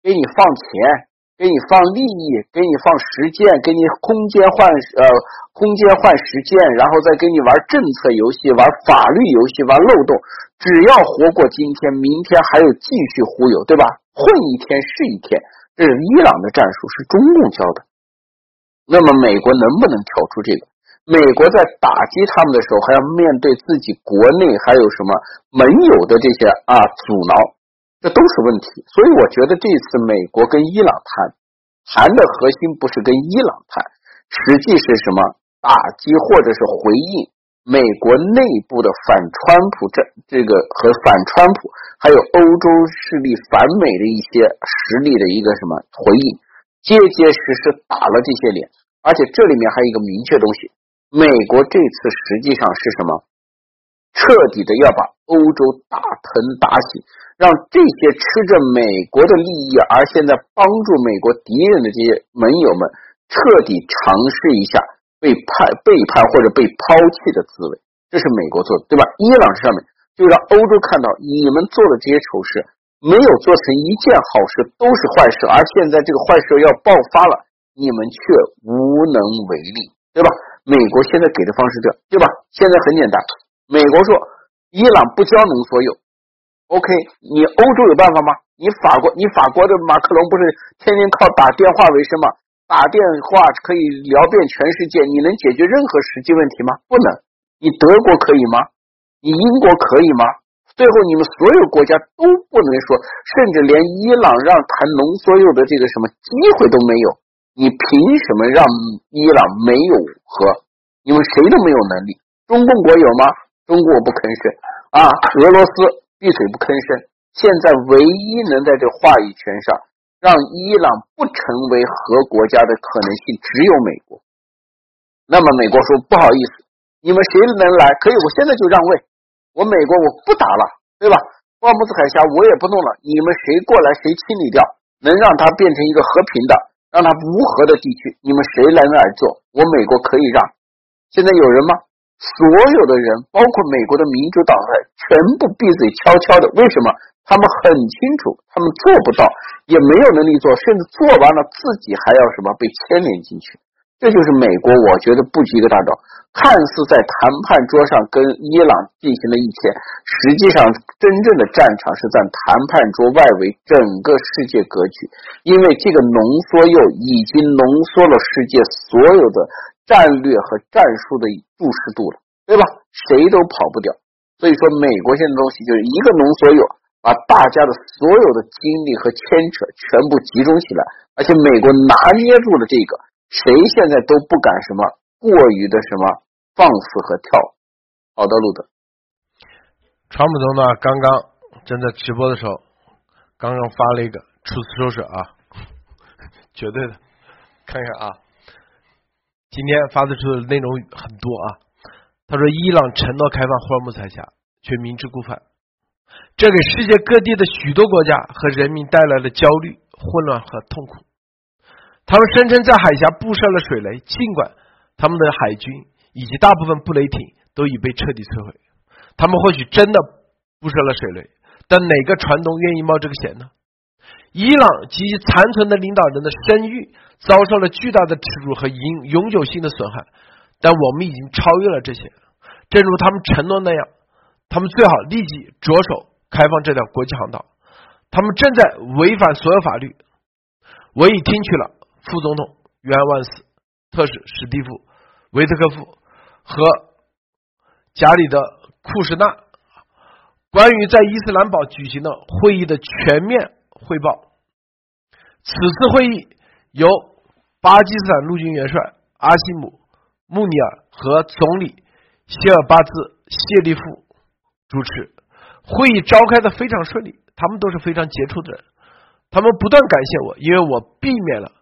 给你放钱，给你放利益，给你放实践，给你空间换实践，然后再给你玩政策游戏，玩法律游戏，玩漏洞，只要活过今天，明天还有继续忽悠，对吧？混一天是一天，这是伊朗的战术，是中共教的。那么美国能不能挑出这个？美国在打击他们的时候，还要面对自己国内还有什么盟友的这些阻挠，这都是问题。所以我觉得这次美国跟伊朗谈的核心不是跟伊朗谈，实际是什么？打击或者是回应美国内部的反川普这个和反川普，还有欧洲势力反美的一些实力的一个什么回应，结实打了这些脸。而且这里面还有一个明确东西，美国这次实际上是什么？彻底的要把欧洲打疼打醒，让这些吃着美国的利益而现在帮助美国敌人的这些盟友们彻底尝试一下背叛或者被抛弃的滋味。这是美国做的，对吧？伊朗上面就让欧洲看到你们做的这些丑事没有做成一件好事，都是坏事，而现在这个坏事要爆发了，你们却无能为力，对吧？美国现在给的方式这，对吧？现在很简单，美国说伊朗不交农所有 OK， 你欧洲有办法吗？你法国的马克龙不是天天靠打电话为生吗？打电话可以聊遍全世界，你能解决任何实际问题吗？不能。你德国可以吗？你英国可以吗？最后你们所有国家都不能说，甚至连伊朗让谈农所有的这个什么机会都没有，你凭什么让伊朗没有和？你们谁都没有能力。中共国有吗？中国不吭声俄罗斯闭嘴不吭声。现在唯一能在这话语权上让伊朗不成为核国家的可能性只有美国。那么美国说不好意思，你们谁能来？可以，我现在就让位，我美国我不打了，对吧？霍尔木兹海峡我也不弄了，你们谁过来谁清理掉，能让它变成一个和平的，让它无核的地区，你们谁来做？我美国可以让。现在有人吗？所有的人包括美国的民主党全部闭嘴悄悄的。为什么？他们很清楚他们做不到，也没有能力做，甚至做完了自己还要什么被牵连进去。这就是美国我觉得布局一个大招，看似在谈判桌上跟伊朗进行了一切，实际上真正的战场是在谈判桌外围整个世界格局。因为这个浓缩铀已经浓缩了世界所有的战略和战术的注视度了，对吧？谁都跑不掉。所以说美国现在的东西就是一个浓缩铀，把大家的所有的精力和牵扯全部集中起来，而且美国拿捏住了这个，谁现在都不敢什么过于的什么放肆和跳。好的，路德。 川普总统刚刚正在直播的时候，刚刚发了一个出此手舍绝对的，看看今天发的出的内容很多他说伊朗承诺开放霍尔木兹海峡，却明知故犯，这给世界各地的许多国家和人民带来了焦虑、混乱和痛苦。他们声称在海峡布设了水雷，尽管他们的海军以及大部分布雷艇都已被彻底摧毁。他们或许真的布设了水雷，但哪个船东愿意冒这个险呢？伊朗及其残存的领导人的声誉遭受了巨大的耻辱和永久性的损害，但我们已经超越了这些。正如他们承诺那样，他们最好立即着手开放这条国际航道。他们正在违反所有法律。我已听取了副总统约翰万斯、特使史蒂夫·维特科夫和加里德·库什纳关于在伊斯兰堡举行的会议的全面汇报。此次会议由巴基斯坦陆军元帅阿西姆·穆尼尔和总理谢尔巴兹·谢利夫主持。会议召开的非常顺利，他们都是非常杰出的人。他们不断感谢我，因为我避免了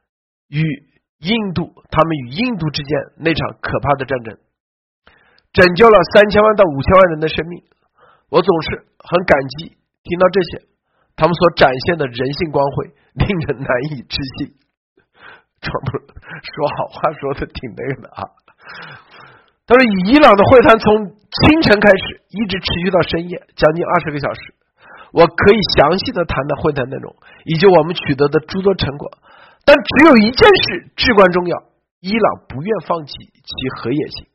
他们与印度之间那场可怕的战争，拯救了3000万到5000万人的生命。我总是很感激听到这些，他们所展现的人性光辉令人难以置信。说好话说的挺那个的他说以伊朗的会谈从清晨开始一直持续到深夜，将近20个小时。 我可以详细的谈谈会谈内容以及我们取得的诸多成果，但只有一件事至关重要，伊朗不愿放弃其核野心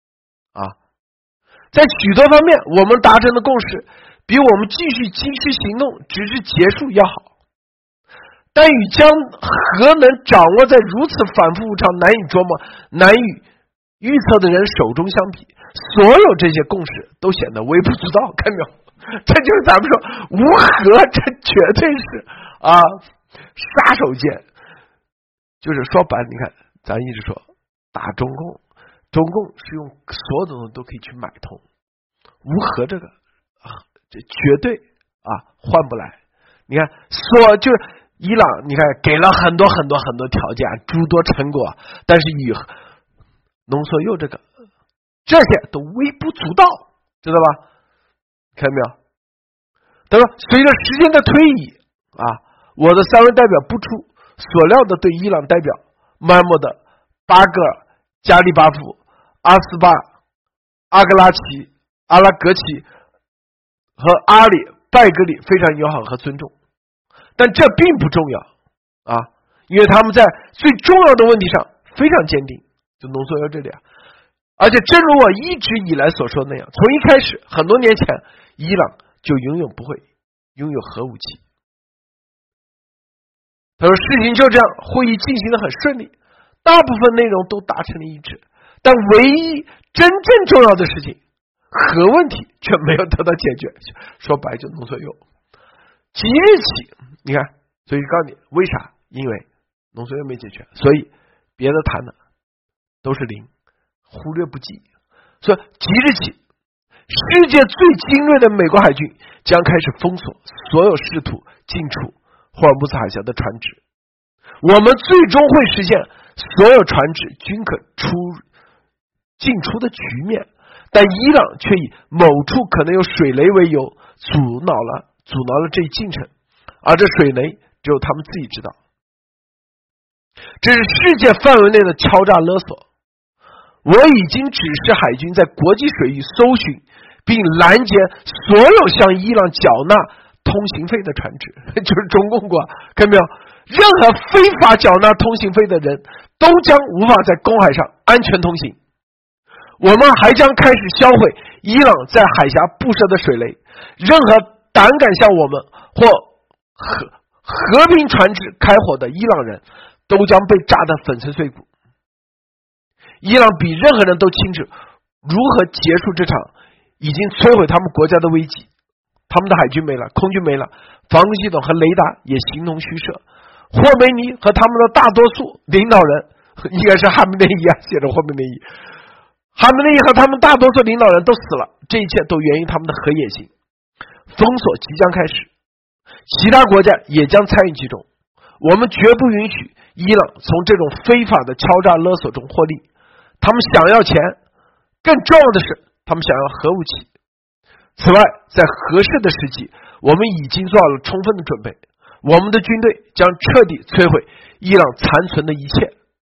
在许多方面我们达成的共识比我们继续军事行动直至结束要好，但与将核能掌握在如此反复无常、难以琢磨、难以预测的人手中相比，所有这些共识都显得微不足道。看到没有？这就是咱们说无核，这绝对是杀手锏。就是说白了，你看咱一直说打中共，中共是用所有的东西都可以去买通，无核这个这绝对换不来。你看就是伊朗，你看给了很多很多很多条件，诸多成果，但是与浓缩铀这些都微不足道，知道吧？看到没有？他说随着时间的推移我的3位代表不出所料的对伊朗代表穆罕默德、巴格尔、加利巴夫、阿斯巴、阿格拉奇、阿拉格奇和阿里拜格里非常友好和尊重，但这并不重要因为他们在最重要的问题上非常坚定，就浓缩铀这里而且正如我一直以来所说的那样，从一开始很多年前，伊朗就永远不会拥有核武器。他说事情就这样，会议进行得很顺利，大部分内容都达成了一致，但唯一真正重要的事情，核问题却没有得到解决。说白就浓缩铀。即日起，你看，所以告诉你为啥？因为浓缩铀没解决，所以别的谈的都是零，忽略不计。所以即日起，世界最精锐的美国海军将开始封锁所有试图进出霍尔木兹海峡的船只，我们最终会实现所有船只均可进出的局面，但伊朗却以某处可能有水雷为由阻挠了这一进程，而这水雷只有他们自己知道。这是世界范围内的敲诈勒索。我已经指示海军在国际水域搜寻并拦截所有向伊朗缴纳通行费的船只，就是中共国，看到没有？任何非法缴纳通行费的人都将无法在公海上安全通行。我们还将开始销毁伊朗在海峡布设的水雷，任何胆敢向我们或和平船只开火的伊朗人都将被炸得粉身碎骨。伊朗比任何人都清楚如何结束这场已经摧毁他们国家的危机。他们的海军没了，空军没了，防空系统和雷达也形同虚设。霍梅尼和他们的大多数领导人，应该是哈梅内伊写着霍梅内伊，哈梅内伊和他们大多数领导人都死了，这一切都源于他们的核野心。封锁即将开始，其他国家也将参与其中。我们绝不允许伊朗从这种非法的敲诈勒索中获利。他们想要钱，更重要的是他们想要核武器。此外，在合适的时机，我们已经做好了充分的准备，我们的军队将彻底摧毁伊朗残存的一切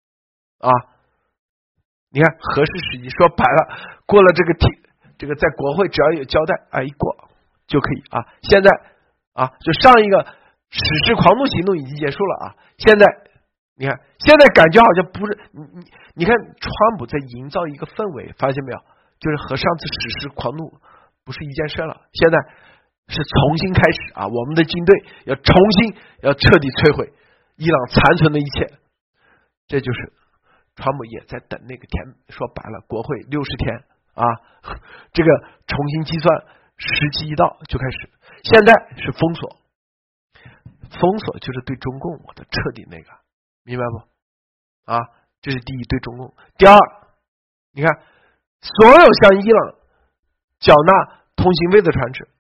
你看合适时机，说白了，过了这个在国会只要有交代一过就可以现在就上一个史诗狂怒行动已经结束了现在你看现在感觉好像不是你看川普在营造一个氛围，发现没有？就是和上次史诗狂怒不是一件事了，现在是重新开始我们的军队要重新要彻底摧毁伊朗残存的一切。这就是川普也在等那个天，说白了国会60天这个重新计算时机一到就开始。现在是封锁就是对中共我的彻底那个，明白不这是第一，对中共。第二，你看所有向伊朗缴纳通行费的船只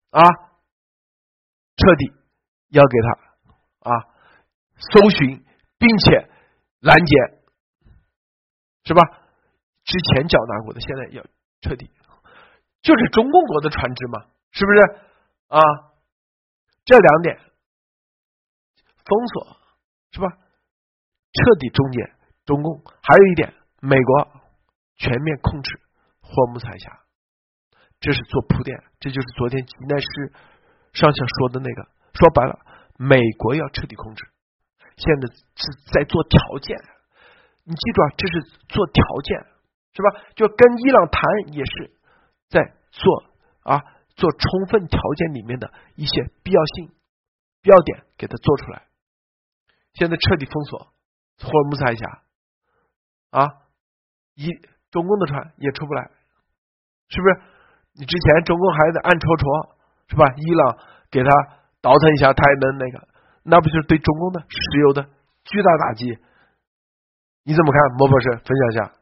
彻底要给他搜寻并且拦截，是吧？之前缴纳过的现在要彻底，就是中共国的船只嘛，是不是这两点封锁，是吧？彻底终结中共。还有一点，美国全面控制霍尔木兹海峡，这是做铺垫，这就是昨天吉奈斯上下说的那个，说白了，美国要彻底控制，现在是在做条件。你记住啊，这是做条件，是吧？就跟伊朗谈也是在做充分条件里面的一些必要性、必要点给它做出来。现在彻底封锁霍尔木兹海峡中共的船也出不来，是不是？你之前中共还在暗戳戳，是吧？伊朗给他倒腾一下，他也能那不就是对中共的石油的巨大打击？你怎么看，莫博士？分享一下。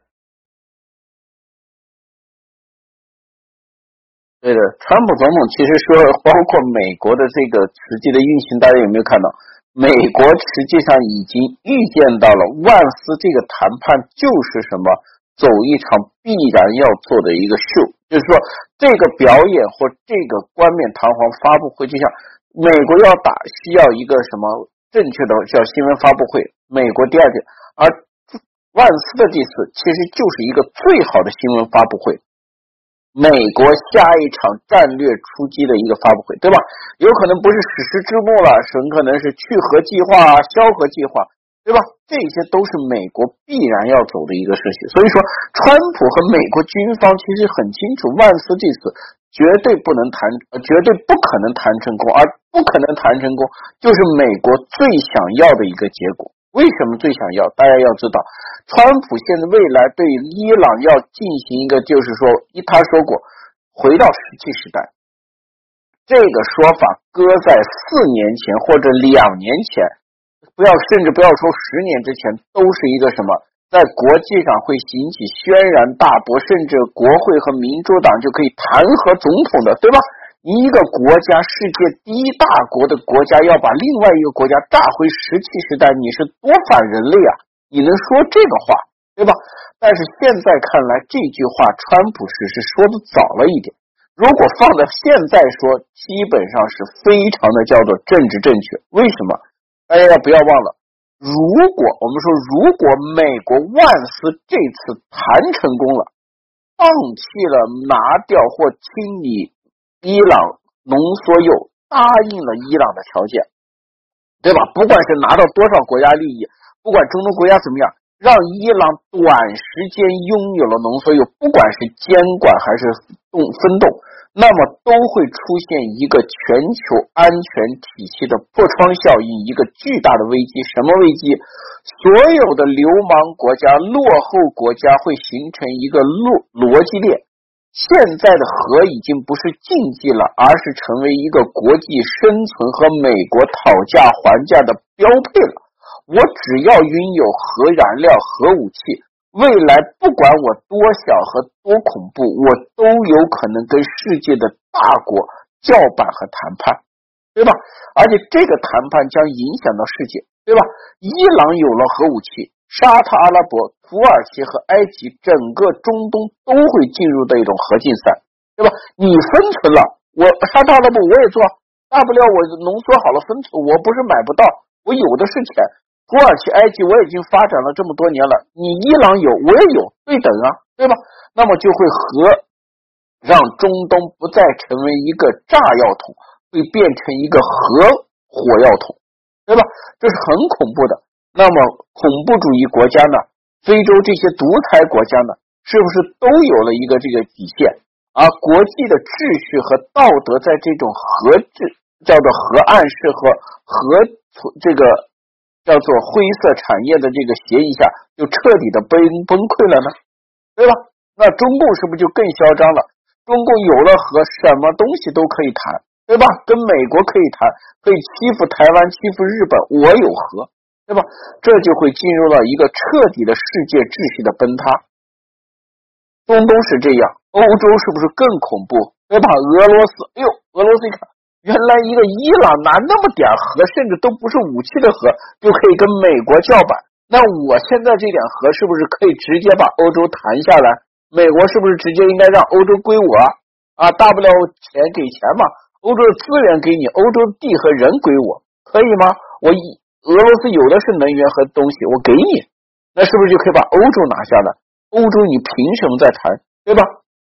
对的，川普总统其实说，包括美国的这个实际的运行，大家有没有看到？美国实际上已经预见到了万斯这个谈判就是什么，走一场必然要做的一个秀，就是说这个表演或这个冠冕堂皇发布会，就像美国要打需要一个什么正确的叫新闻发布会，美国第二届，而万斯的这次其实就是一个最好的新闻发布会。美国下一场战略出击的一个发布会，对吧？有可能不是史诗之幕了，很可能是去核计划、消核计划，对吧？这些都是美国必然要走的一个事情。所以说，川普和美国军方其实很清楚，万斯这次绝对不可能谈成功，而不可能谈成功，就是美国最想要的一个结果。为什么最想要？大家要知道，川普现在未来对伊朗要进行一个，就是说，他说过，回到17时代，这个说法搁在4年前或者2年前，甚至不要说10年之前，都是一个什么，在国际上会引起轩然大波，甚至国会和民主党就可以弹劾总统的，对吧？一个国家，世界第一大国的国家要把另外一个国家炸回17时代，你是多反人类啊！你能说这个话，对吧？但是现在看来，这句话川普只是说的早了一点，如果放在现在说，基本上是非常的叫做政治正确。为什么？大家要不要忘了，如果美国万斯这次谈成功了，放弃了拿掉或清理伊朗浓缩铀，答应了伊朗的条件，对吧？不管是拿到多少国家利益，不管中东国家怎么样，让伊朗短时间拥有了浓缩铀，不管是监管还是分动，那么都会出现一个全球安全体系的破窗效应，一个巨大的危机。什么危机？所有的流氓国家、落后国家会形成一个逻辑链。现在的核已经不是禁忌了，而是成为一个国际生存和美国讨价还价的标配了。我只要拥有核燃料、核武器，未来不管我多小和多恐怖，我都有可能跟世界的大国叫板和谈判，对吧？而且这个谈判将影响到世界，对吧？伊朗有了核武器，沙特阿拉伯、土耳其和埃及，整个中东都会进入的一种核竞赛，对吧？你分存了，我沙特阿拉伯我也做，大不了我浓缩好了分存，我不是买不到，我有的是钱。土耳其、埃及我已经发展了这么多年了，你伊朗有，我也有，对等啊，对吧？那么就会让中东不再成为一个炸药桶，会变成一个核火药桶，对吧？这是很恐怖的。那么恐怖主义国家呢，非洲这些独裁国家呢，是不是都有了一个这个底线？而国际的秩序和道德在这种叫做核暗示和这个叫做灰色产业的这个协议下，就彻底的崩溃了呢，对吧？那中共是不是就更嚣张了？中共有了核，什么东西都可以谈，对吧？跟美国可以谈，可以欺负台湾、欺负日本，我有核，对吧？这就会进入了一个彻底的世界秩序的崩塌。中东是这样，欧洲是不是更恐怖，对吧？俄罗斯一看，原来一个伊朗拿那么点核，甚至都不是武器的核，就可以跟美国叫板，那我现在这点核是不是可以直接把欧洲弹下来？美国是不是直接应该让欧洲归我啊？大不了钱给钱嘛，欧洲的资源给你，欧洲的地和人归我，可以吗？俄罗斯有的是能源和东西，我给你，那是不是就可以把欧洲拿下来？欧洲你凭什么在谈，对吧？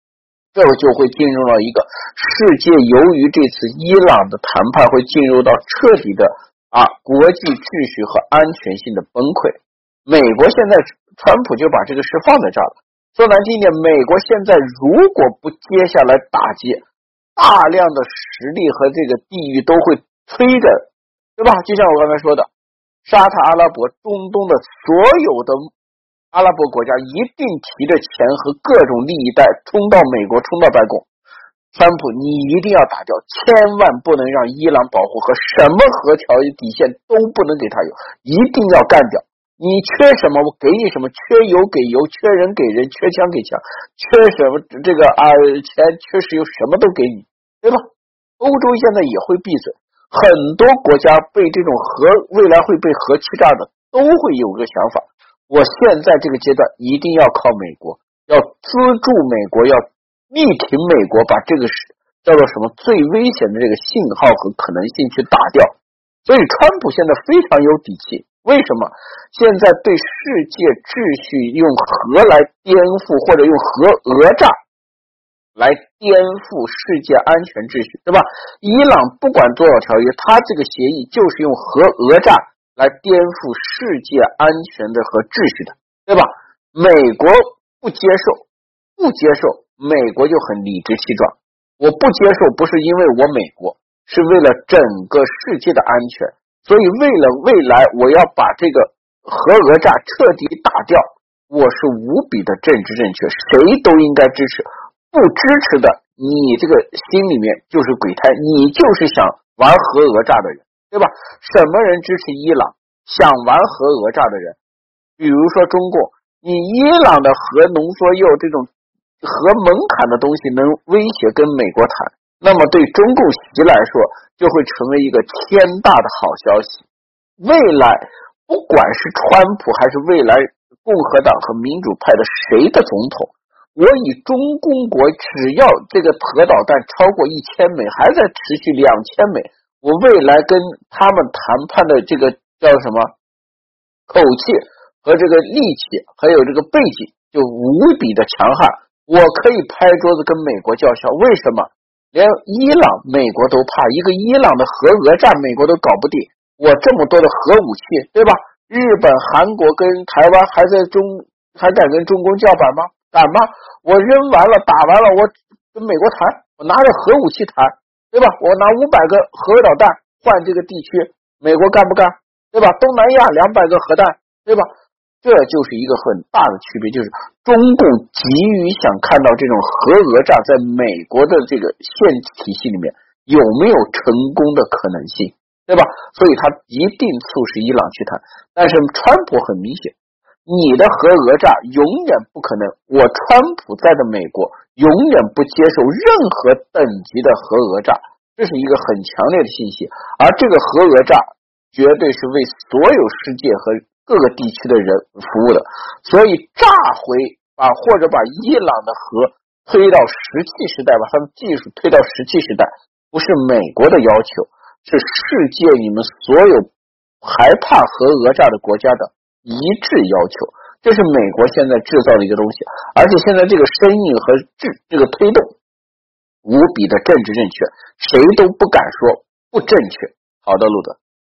这就会进入到一个世界由于这次伊朗的谈判会进入到彻底的国际秩序和安全性的崩溃。美国现在川普就把这个事放在这儿了。说难听点，美国现在如果不接下来打击，大量的实力和这个地域都会催着，对吧？就像我刚才说的，沙特阿拉伯、中东的所有的阿拉伯国家一定提着钱和各种利益带冲到美国，冲到白宫。川普，你一定要打掉，千万不能让伊朗保护和什么核条约底线都不能给他有，一定要干掉。你缺什么我给你什么，缺油给油，缺人给人，缺枪给枪，缺什么这个钱，缺石油，什么都给你，对吧？欧洲现在也会闭嘴，很多国家被这种未来会被核欺诈的都会有个想法，我现在这个阶段一定要靠美国，要资助美国，要力挺美国，把这个叫做什么最危险的这个信号和可能性去打掉。所以川普现在非常有底气。为什么现在对世界秩序用核来颠覆，或者用核讹诈来颠覆世界安全秩序，对吧？伊朗不管多少条约，他这个协议就是用核讹诈来颠覆世界安全的和秩序的，对吧？美国不接受，美国就很理直气壮。我不接受不是因为我美国，是为了整个世界的安全。所以为了未来我要把这个核讹诈彻底打掉，我是无比的政治正确，谁都应该支持。不支持的，你这个心里面就是鬼胎，你就是想玩核讹诈的人，对吧？什么人支持伊朗想玩核讹诈的人？比如说中共，你伊朗的核浓缩铀这种核门槛的东西能威胁跟美国谈，那么对中共习来说就会成为一个天大的好消息。未来不管是川普还是未来共和党和民主派的谁的总统，我以中共国只要这个核导弹超过1000枚，还在持续2000枚，我未来跟他们谈判的这个叫什么口气和这个力气还有这个背景就无比的强悍，我可以拍桌子跟美国叫嚣。为什么？连伊朗美国都怕，一个伊朗的核讹诈美国都搞不定，我这么多的核武器，对吧？日本韩国跟台湾还敢跟中共叫板吗？敢吗？我扔完了打完了，我跟美国谈，我拿着核武器谈，对吧？我拿500个核导弹换这个地区，美国干不干？对吧？东南亚200个核弹，对吧？这就是一个很大的区别，就是中共急于想看到这种核讹诈在美国的这个宪体系里面有没有成功的可能性，对吧？所以他一定促使伊朗去谈。但是川普很明显，你的核讹诈永远不可能，我川普在的美国永远不接受任何等级的核讹诈，这是一个很强烈的信息。而这个核讹诈绝对是为所有世界和各个地区的人服务的，所以炸回或者把伊朗的核推到石器时代，把他们技术推到石器时代，不是美国的要求，是世界你们所有害怕核讹诈的国家的一致要求。这是美国现在制造的一个东西，而且现在这个声音和这个推动无比的政治正确，谁都不敢说不正确。好的，路德。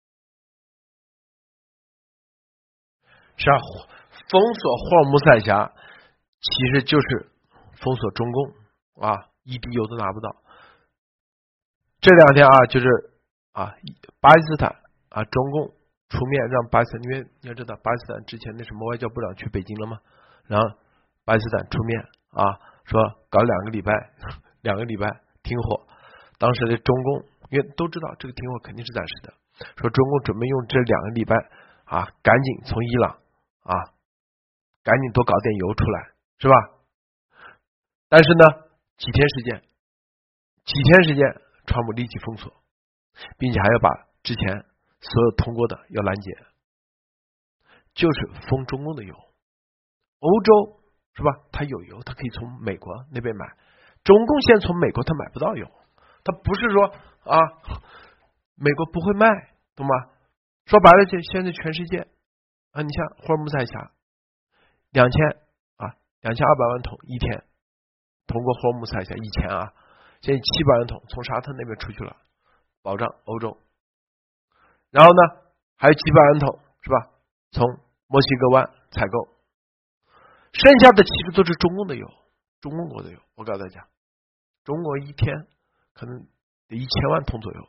是啊，封锁霍尔木斯海峡其实就是封锁中共一滴油都拿不到。这2天就是巴基斯坦中共出面让巴基斯坦，因为你要知道巴基斯坦之前那什么外交部长去北京了嘛，然后巴基斯坦出面说搞2个礼拜停火。当时的中共因为都知道这个停火肯定是暂时的，说中共准备用这2个礼拜赶紧从伊朗赶紧多搞点油出来，是吧？但是呢，几天时间，川普立即封锁，并且还要把之前所有通过的要拦截，就是封中共的油。欧洲是吧？它有油，它可以从美国那边买，中共现在从美国它买不到油，它不是说美国不会卖，懂吗？说白了，现在全世界你像霍尔木斯海峡2200万桶一天， 通过霍尔木兹海峡，以前啊，现在700万桶从沙特那边出去了，保障欧洲。然后呢，还有几百万桶是吧？从墨西哥湾采购，剩下的其实都是中共的油，中共国的油。我告诉大家，中国一天可能得1000万桶左右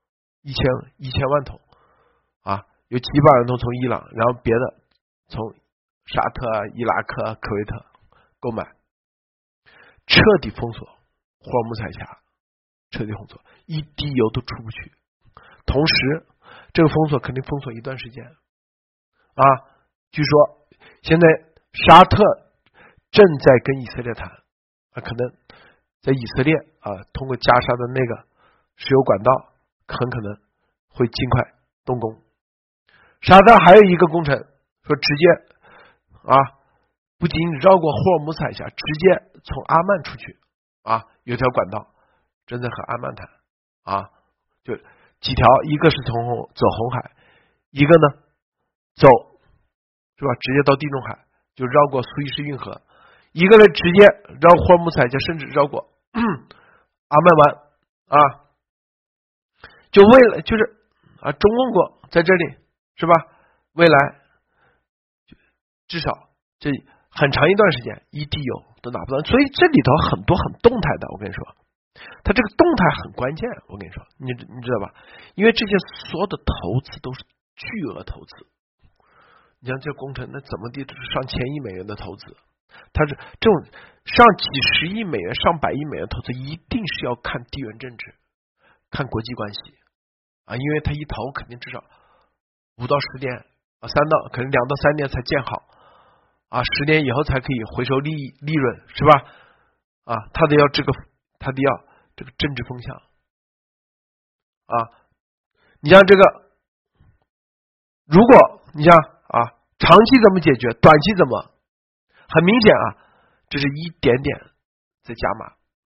，1000万桶啊，有几百万桶从伊朗，然后别的从沙特啊、伊拉克啊、科威特购买，彻底封锁霍尔木兹海峡，彻底封锁，一滴油都出不去。同时，这个封锁肯定封锁一段时间啊。据说现在沙特正在跟以色列谈啊，可能在以色列啊，通过加沙的那个石油管道，很可能会尽快动工。沙特还有一个工程，说直接啊，不仅绕过霍尔木兹海峡，直接从阿曼出去啊，有条管道正在和阿曼谈啊，就几条，一个是走红海，一个呢走是吧，直接到地中海，就绕过苏伊士运河，一个呢直接绕霍尔木兹海峡，甚至绕过阿曼湾啊，就为了就是啊，中共国在这里是吧，未来至少这很长一段时间一滴油都拿不到，所以这里头很多很动态的，我跟你说。它这个动态很关键，我跟你说，你知道吧？因为这些所有的投资都是巨额投资，你像这工程，那怎么地都是上千亿美元的投资，它是这种上几十亿美元、上百亿美元投资，一定是要看地缘政治、看国际关系啊，因为它一投肯定至少5到10年啊可能2到3年才建好啊，10年以后才可以回收利润，是吧？啊，他得要这个政治风向啊！你像这个，如果你像啊，长期怎么解决，短期怎么？很明显啊，这是一点点在加码，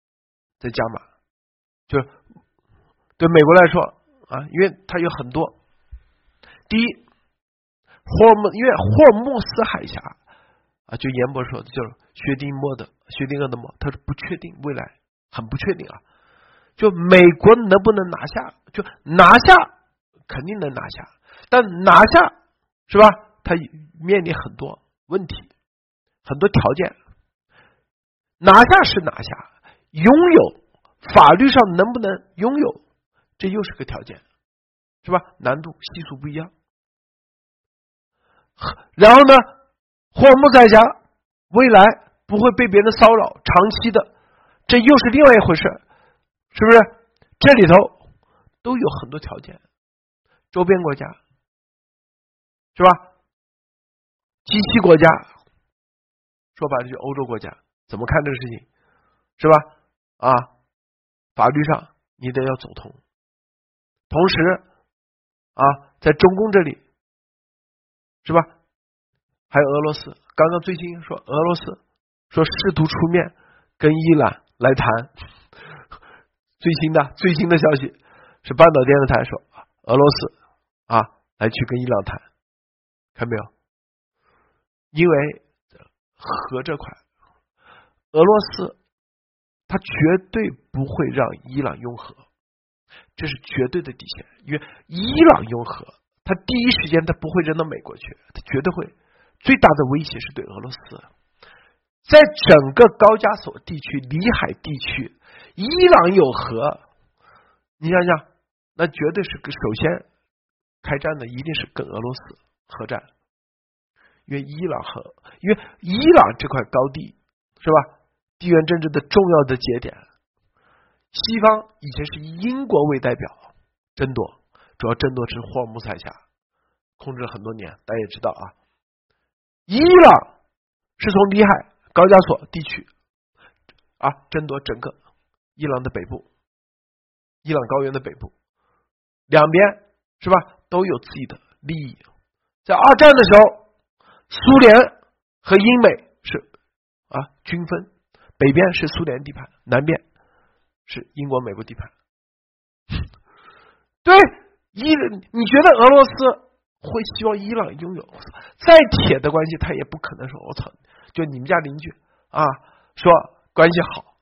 就是对美国来说啊，因为它有很多，第一，因为霍尔木兹海峡啊，就严博说的就是薛定谔的他是不确定未来。很不确定啊，就美国能不能拿下？就拿下肯定能拿下，但拿下是吧？它面临很多问题，很多条件。拿下是拿下，拥有法律上能不能拥有，这又是个条件，是吧？难度系数不一样。然后呢，霍尔木兹海峡未来不会被别人骚扰，长期的。这又是另外一回事，是不是？这里头都有很多条件，周边国家是吧？G7国家，说白了就欧洲国家，怎么看这个事情，是吧？啊，法律上你得要走通，同时啊，在中共这里，是吧？还有俄罗斯，刚刚最新说俄罗斯说试图出面跟伊朗来谈，最新的消息是半岛电视台说俄罗斯啊来去跟伊朗谈，看没有？因为核这块，俄罗斯他绝对不会让伊朗拥核，这是绝对的底线。因为伊朗拥核，他第一时间他不会扔到美国去，他绝对会。最大的威胁是对俄罗斯。在整个高加索地区、里海地区，伊朗有核，你想想，那绝对是首先开战的一定是跟俄罗斯核战，因为伊朗这块高地是吧？地缘政治的重要的节点，西方以前是以英国为代表争夺，主要争夺是霍尔木兹海峡，控制了很多年，大家也知道啊。伊朗是从里海高加索地区啊争夺整个伊朗的北部，伊朗高原的北部，两边是吧都有自己的利益。在二战的时候，苏联和英美是啊均分，北边是苏联地盘，南边是英国美国地盘。对，你觉得俄罗斯会希望伊朗拥有再铁的关系，他也不可能说我操，就你们家邻居啊说关系好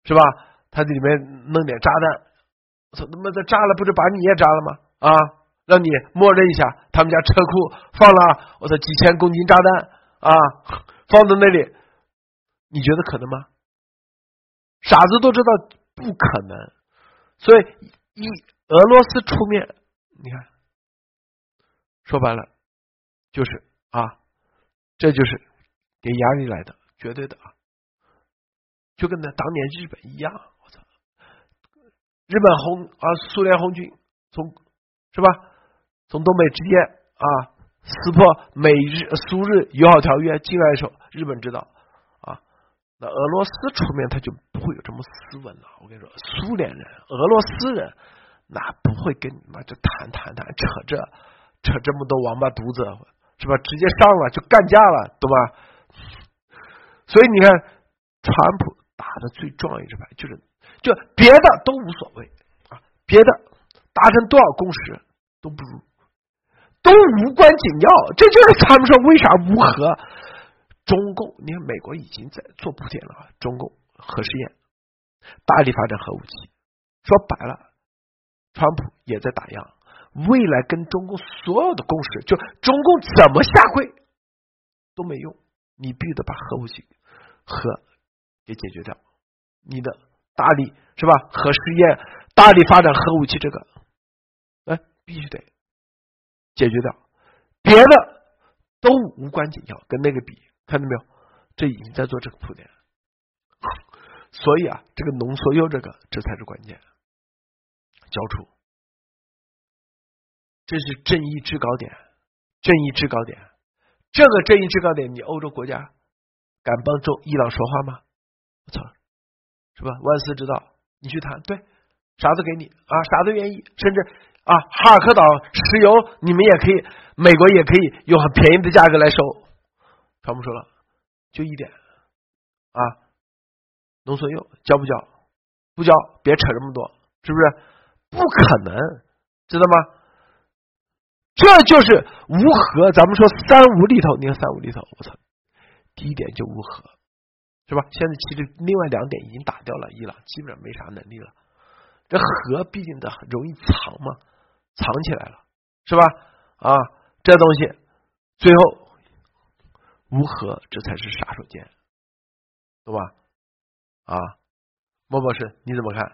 是吧？他这里面弄点炸弹，我操，他妈的炸了不是把你也炸了吗？啊，让你默认一下，他们家车库放了我操几千公斤炸弹啊，放在那里，你觉得可能吗？傻子都知道不可能，所以俄罗斯出面，你看，说白了就是啊，这就是给压力来的，绝对的啊，就跟那当年日本一样，我操，日本苏联红军是吧，从东北直接撕破美日苏日友好条约进来的时候，日本知道啊，那俄罗斯出面他就不会有这么斯文了。我跟你说，苏联人、俄罗斯人那不会跟你妈就谈扯这么多王八犊子，是吧？直接上了就干架了，懂吧？所以你看，川普打的最重要一支牌就别的都无所谓啊，别的达成多少共识都不如，都无关紧要，这就是他们说为啥无核。中共，你看美国已经在做铺垫了，中共核试验，大力发展核武器，说白了，川普也在打样。未来跟中共所有的共识，就中共怎么下跪都没用，你必须得把核武器给解决掉。你的大力是吧？核试验、大力发展核武器这个，必须得解决掉，别的都无关紧要，跟那个比，看到没有？这已经在做这个铺垫。所以这个浓缩铀这才是关键，交出。这是正义制高点，这个正义制高点，你欧洲国家敢帮伊朗说话吗？我操，是吧？万斯知道，你去谈，对，啥都给你啥都愿意，甚至哈尔科岛石油你们也可以，美国也可以用很便宜的价格来收。川普说了，就一点浓缩铀交不交？不交，别扯这么多，是不是？不可能，知道吗？这就是无核。咱们说三无里头，你看三无里头，我操，第一点就无核，是吧？现在其实另外两点已经打掉了，伊朗基本上没啥能力了。这核毕竟的容易藏嘛，藏起来了，是吧？这东西最后无核，这才是杀手锏，懂吧？莫博士你怎么看？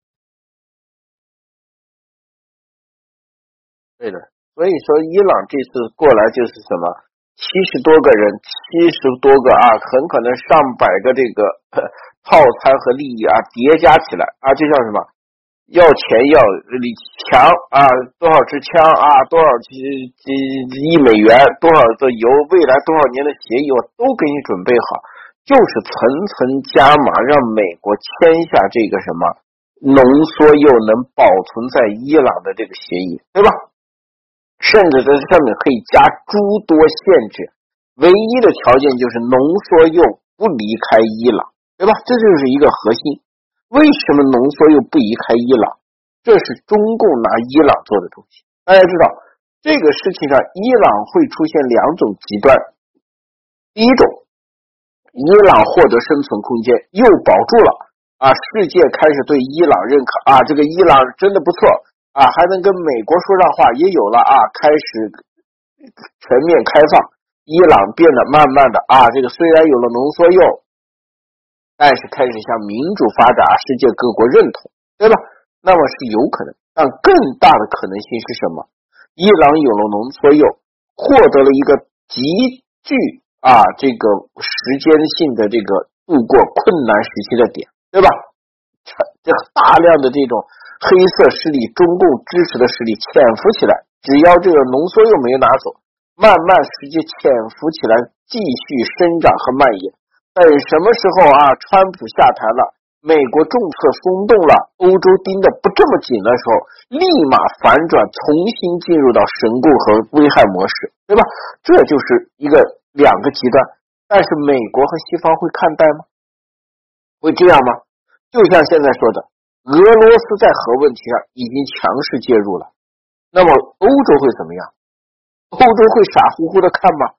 对的，所以说伊朗这次过来就是什么70多个人，70多个很可能上百个这个套餐和利益叠加起来就像什么要钱要枪多少支枪多少亿美元，多少的油，未来多少年的协议我都给你准备好，就是层层加码，让美国签下这个什么浓缩铀能保存在伊朗的这个协议，对吧？甚至在上面可以加诸多限制，唯一的条件就是浓缩铀不离开伊朗，对吧？这就是一个核心。为什么浓缩铀不离开伊朗？这是中共拿伊朗做的东西。大家知道，这个事情上伊朗会出现两种极端。第一种，伊朗获得生存空间，又保住了世界开始对伊朗认可这个伊朗真的不错还能跟美国说上话，也有了开始全面开放，伊朗变得慢慢的这个虽然有了浓缩铀，但是开始向民主发展世界各国认同，对吧？那么是有可能，但更大的可能性是什么？伊朗有了浓缩铀，获得了一个极具这个时间性的这个度过困难时期的点，对吧？这大量的这种黑色势力，中共支持的势力潜伏起来，只要这个浓缩铀没有拿走，慢慢时间潜伏起来，继续生长和蔓延。等什么时候川普下台了，美国政策松动了，欧洲盯得不这么紧的时候，立马反转，重新进入到神共和危害模式，对吧？这就是两个极端。但是美国和西方会看待吗？会这样吗？就像现在说的，俄罗斯在核问题上已经强势介入了，那么欧洲会怎么样？欧洲会傻乎乎的看吗？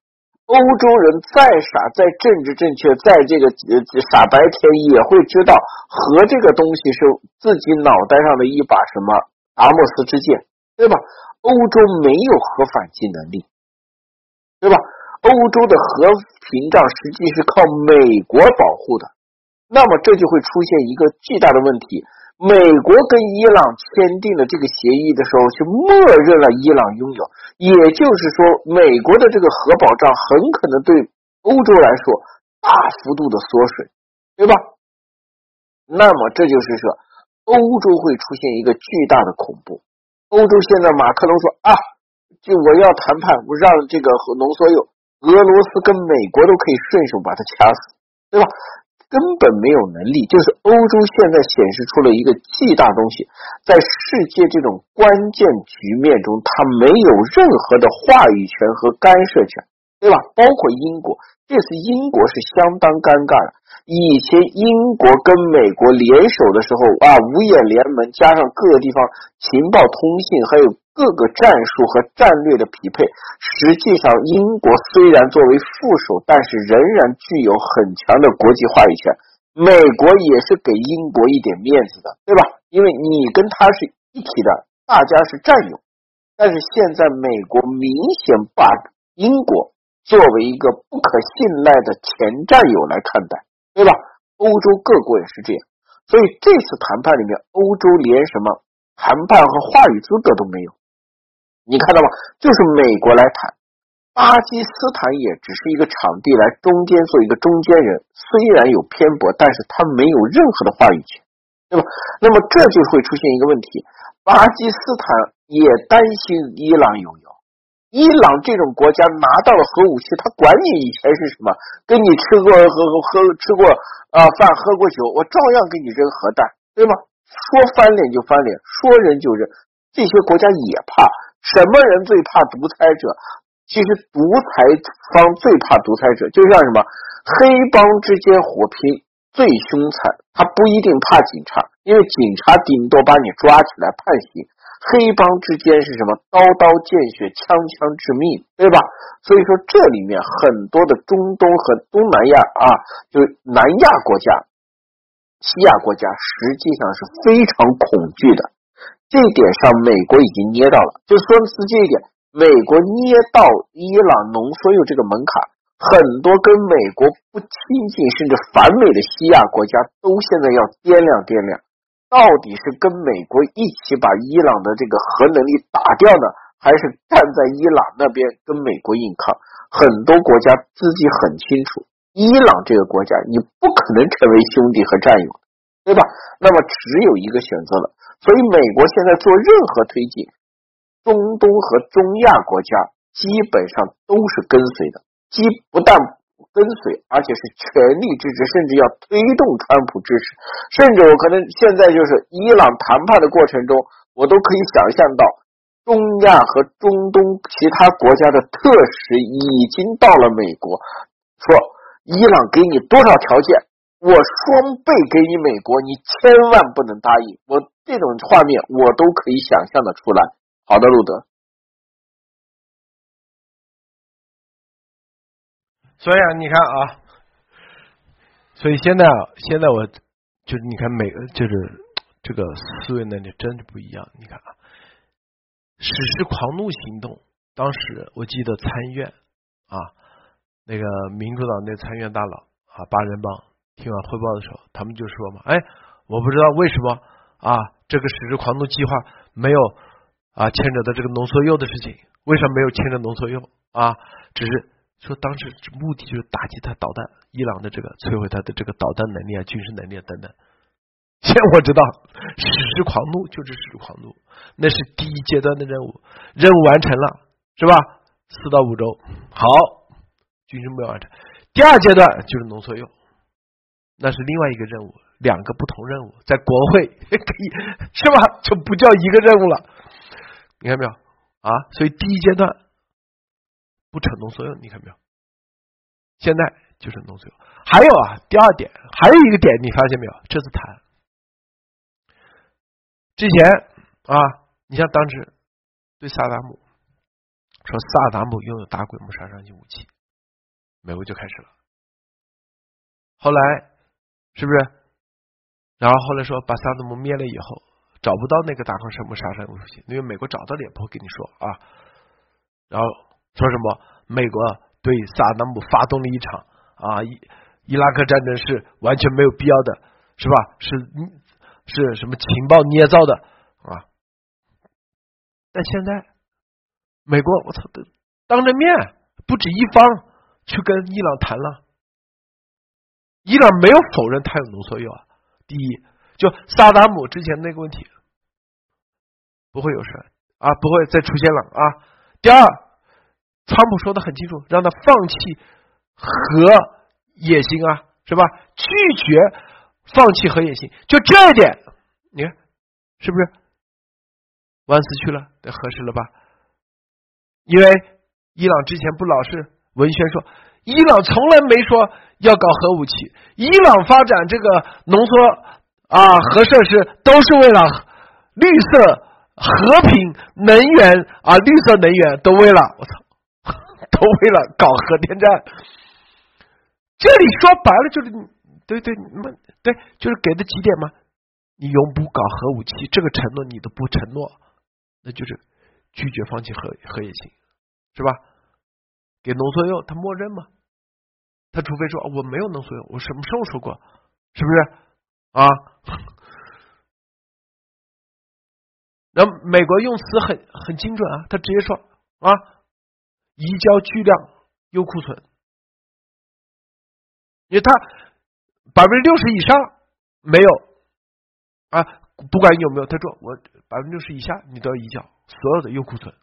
欧洲人再傻再政治正确，在这个傻白甜也会知道核这个东西是自己脑袋上的一把什么达摩斯之剑，对吧？欧洲没有核反击能力，对吧？欧洲的核屏障实际是靠美国保护的，那么这就会出现一个巨大的问题，美国跟伊朗签订了这个协议的时候，就默认了伊朗拥有，也就是说，美国的这个核保障很可能对欧洲来说大幅度的缩水，对吧？那么这就是说，欧洲会出现一个巨大的恐怖。欧洲现在马克龙说啊，就我要谈判，我让这个浓缩铀，俄罗斯跟美国都可以顺手把它掐死，对吧？根本没有能力，就是欧洲现在显示出了一个巨大东西，在世界这种关键局面中，它没有任何的话语权和干涉权，对吧？包括英国，这次英国是相当尴尬的。以前英国跟美国联手的时候啊，五眼联盟加上各个地方情报通信，还有各个战术和战略的匹配，实际上英国虽然作为副手，但是仍然具有很强的国际话语权。美国也是给英国一点面子的，对吧？因为你跟他是一体的，大家是战友。但是现在美国明显把英国作为一个不可信赖的前战友来看待，对吧？欧洲各国也是这样，所以这次谈判里面，欧洲连什么谈判和话语资格都没有。你看到吗？就是美国来谈，巴基斯坦也只是一个场地来中间做一个中间人，虽然有偏颇，但是他没有任何的话语权，对吧？那么这就会出现一个问题，巴基斯坦也担心伊朗有油。伊朗这种国家拿到了核武器，他管你以前是什么，跟你吃过饭喝过酒，我照样给你扔核弹，对吗？说翻脸就翻脸，说扔就扔。这些国家也怕，什么人最怕独裁者？其实独裁方最怕独裁者，就像什么黑帮之间火拼最凶残，他不一定怕警察，因为警察顶多把你抓起来判刑。黑帮之间是什么？刀刀见血，枪枪致命，对吧？所以说这里面很多的中东和东南亚啊，就是南亚国家、西亚国家，实际上是非常恐惧的。这一点上，美国已经捏到了。就说实际一点，美国捏到伊朗浓缩铀这个门槛，很多跟美国不亲近甚至反美的西亚国家都现在要掂量掂量。到底是跟美国一起把伊朗的这个核能力打掉呢，还是站在伊朗那边跟美国硬抗？很多国家自己很清楚，伊朗这个国家你不可能成为兄弟和战友，对吧？那么只有一个选择了。所以美国现在做任何推进，中东和中亚国家基本上都是跟随的，不但跟随，而且是全力支持，甚至要推动川普支持，甚至我可能现在就是伊朗谈判的过程中，我都可以想象到中亚和中东其他国家的特使已经到了美国，说伊朗给你多少条件，我双倍给你美国，你千万不能答应。我这种画面我都可以想象的出来。好的，路德。 所以啊，你看啊，所以现在我就是你看就是这个思维能力真的不一样。你看啊，史诗狂怒行动，当时我记得参院啊，那个民主党那参院大佬啊8人帮听完汇报的时候，他们就说嘛，哎，我不知道为什么啊这个史诗狂怒计划没有啊牵扯到这个浓缩铀的事情，为什么没有牵扯浓缩铀啊？只是说当时目的就是打击他导弹，伊朗的这个摧毁他的这个导弹能力啊、军事能力啊等等。现在我知道史诗狂怒就是史诗狂怒，那是第一阶段的任务，任务完成了是吧？4到5周，好，军事目标完成。第二阶段就是浓缩铀，那是另外一个任务，2个不同任务，在国会可以是吧？就不叫一个任务了，你看没有啊？所以第一阶段不扯浓缩铀，你看没有？现在就是浓缩铀。还有啊，第二点，还有一个点，你发现没有？这次谈之前啊，你像当时对萨达姆说萨达姆拥有大规模杀伤性武器， 美国就开始了。后来是不是？然后后来说把萨达姆灭了以后，找不到那个达康生物杀伤武器，因为美国找到了也不会跟你说啊。然后说什么美国对萨达姆发动了一场伊拉克战争是完全没有必要的，是吧？是什么情报捏造的啊？但现在美国我操，当着面不止一方去跟伊朗谈了，伊朗没有否认他有浓缩铀啊。第一，就萨达姆之前那个问题不会有事啊，不会再出现了啊。第二，川普说的很清楚，让他放弃核野心啊，是吧？拒绝放弃核野心，就这一点，你看是不是？万斯去了，这合适了吧？因为伊朗之前不老是文宣说，伊朗从来没说要搞核武器，伊朗发展这个浓缩核设施都是为了绿色和平能源绿色能源都为了我操，都为了搞核电站。这里说白了就是对，就是给的几点嘛，你永不搞核武器，这个承诺你都不承诺，那就是拒绝放弃核野心，是吧？给浓缩铀他默认嘛，他除非说我没有浓缩铀，我什么时候说过，是不是啊？然后美国用词很精准啊，他直接说移交巨量铀库存，因为他60%以上没有不管有没有，他说我60%以下你都要移交所有的铀库存，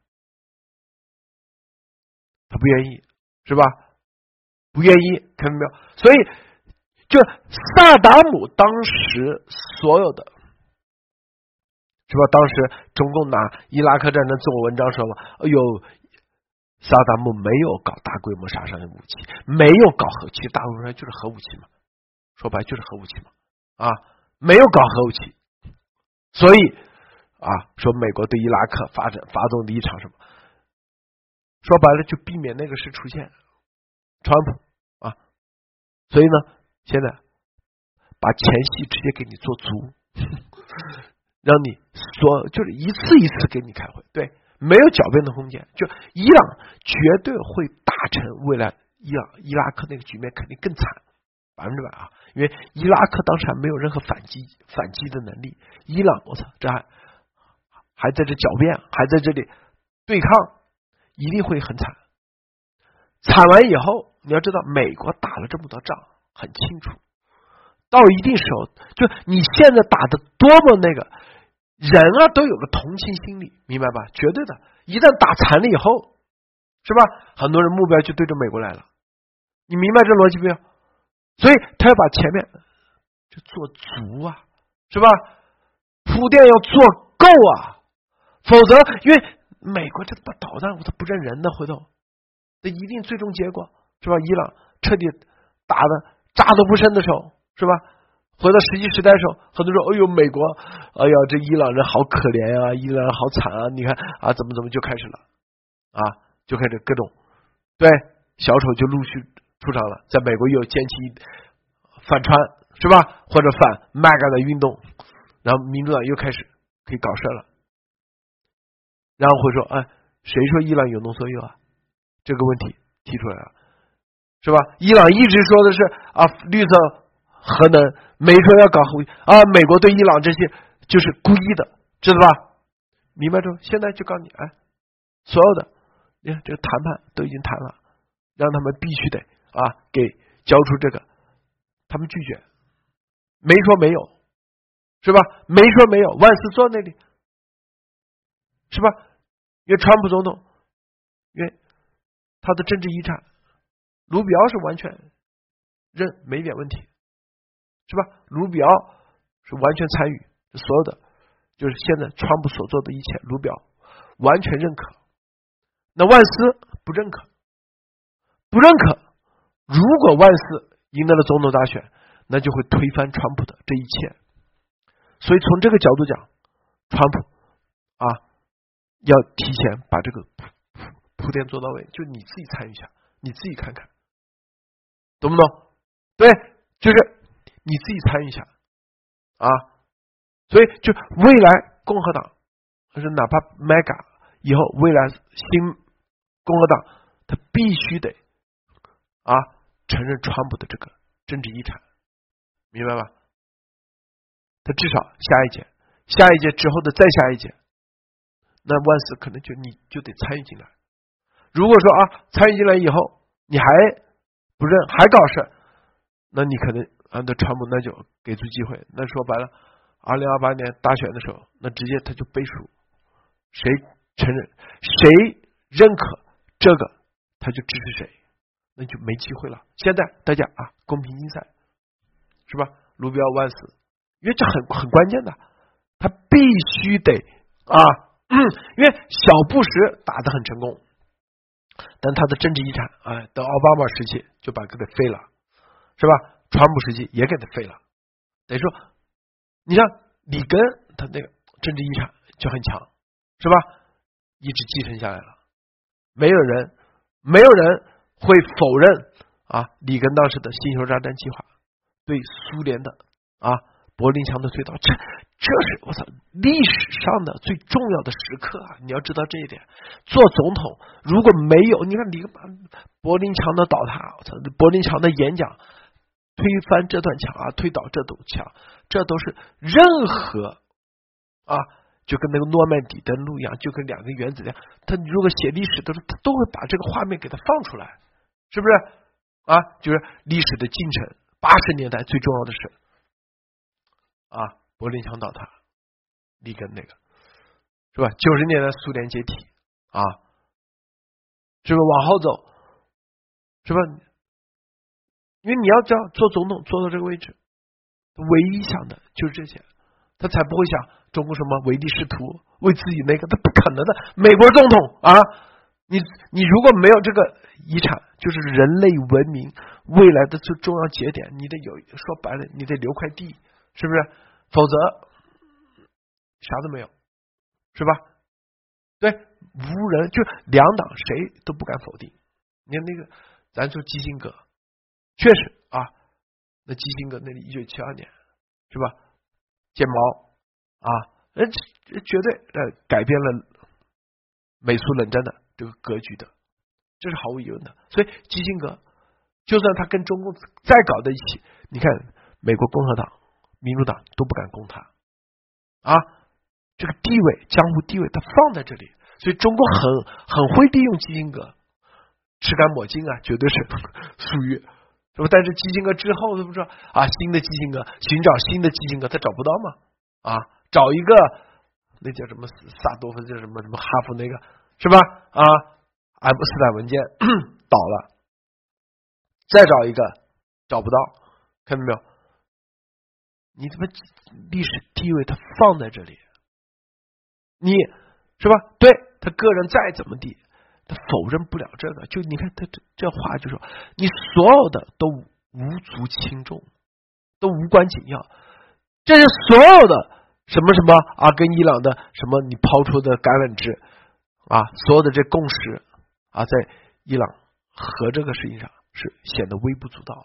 他不愿意，是吧？不愿意，看到没有？所以就萨达姆当时所有的，是吧？当时中共拿伊拉克战争做文章说嘛，萨达姆没有搞大规模杀伤性武器，没有搞核武器，大规模就是核武器嘛，说白就是核武器嘛，没有搞核武器，所以说美国对伊拉克发动的一场什么，说白了就避免那个事出现，川普所以呢，现在把前戏直接给你做足，让你就是一次一次给你开会，对，没有狡辩的空间，就伊朗绝对会打成未来伊拉克那个局面肯定更惨，100%因为伊拉克当时还没有任何反击的能力，伊朗我操，这还在这狡辩，还在这里对抗，一定会很惨。惨完以后，你要知道美国打了这么多仗，很清楚，到一定时候，就你现在打的多么那个人都有个同情心理，明白吧？绝对的，一旦打残了以后，是吧？很多人目标就对着美国来了，你明白这逻辑没有？所以他要把前面就做足是吧？铺垫要做够否则因为美国这把导弹他不认人的，回头这一定最终结果是吧？伊朗彻底打的渣都不剩的时候，是吧？回到石器时代的时候，很多人说美国这伊朗人好可怜伊朗人好惨你看怎么就开始了就开始各种对小丑就陆续出场了，在美国又掀起反川是吧？或者反 MAGA 的运动，然后民主党又开始可以搞事了，然后会说谁说伊朗有浓缩铀这个问题提出来了，是吧？伊朗一直说的是绿色核能，没说要搞核武器美国对伊朗这些就是故意的，知道吧？明白之后，现在就告诉你所有的你看这个谈判都已经谈了，让他们必须得给交出这个，他们拒绝，没说没有，是吧？没说没有，万斯坐那里，是吧？因为川普总统，因为他的政治遗产，卢比奥是完全认没一点问题，是吧？卢比奥是完全参与所有的，就是现在川普所做的一切，卢比奥完全认可。那万斯不认可，如果万斯赢得了总统大选，那就会推翻川普的这一切。所以从这个角度讲，川普要提前把这个铺垫做到位，就你自己参与一下，你自己看看懂不懂？对，就是你自己参与一下啊。所以就未来共和党，就是哪怕 mega 以后未来新共和党，他必须得承认川普的这个政治遗产，明白吧？他至少下一届之后的再下一届，那万斯可能你就得参与进来。如果说参与进来以后你还不认还搞事，那你可能那川普那就给出机会。那说白了，2028年大选的时候，那直接他就背书，谁承认谁认可这个，他就支持谁，那就没机会了。现在大家公平竞赛，是吧？卢比奥万斯，因为这很关键的，他必须得因为小布什打得很成功，但他的政治遗产到奥巴马时期就把给他废了，是吧？川普时期也给他废了，等于说，你像里根他那个政治遗产就很强，是吧？一直继承下来了，没有人会否认里根当时的星球大战计划对苏联的柏林墙的推倒，这是我操历史上的最重要的时刻你要知道这一点。做总统如果没有，你看柏林墙的倒塌，我操，柏林墙的演讲，推翻这段墙推倒这堵墙，这都是任何就跟那个诺曼底登陆一样，就跟两个原子一样，他如果写历史他都会把这个画面给他放出来，是不是就是历史的进程，80年代最重要的事柏林墙倒塌，里根那个是吧？90年代苏联解体是不是往后走，是吧？因为你要知道做总统做到这个位置，唯一想的就是这些，他才不会想中国什么唯利是图，为自己那个，他不可能的。美国总统你如果没有这个遗产，就是人类文明未来的最重要节点，你得有，说白了你得留块地，是不是？否则啥都没有，是吧？对，无人，就两党谁都不敢否定。你看那个咱说基辛格，确实那基辛格那里1972年是吧？建毛绝对改变了美苏冷战的这个格局的，这是毫无疑问的。所以基辛格就算他跟中共再搞在一起，你看美国共和党、民主党都不敢攻他这个地位，江湖地位他放在这里，所以中国很会利用基辛格，吃干抹净绝对是属于是吧？但是基辛格之后，是不是新的基辛格，寻找新的基辛格，他找不到嘛找一个那叫什么萨多夫，叫什么哈佛那个是吧？爱因斯坦文件倒了，再找一个找不到，看到没有？你怎么历史地位他放在这里，你是吧？对，他个人再怎么地，他否认不了这个。就你看他这话就说，你所有的都无足轻重，都无关紧要，这是所有的什么跟伊朗的什么你抛出的橄榄枝所有的这共识在伊朗和这个事情上是显得微不足道，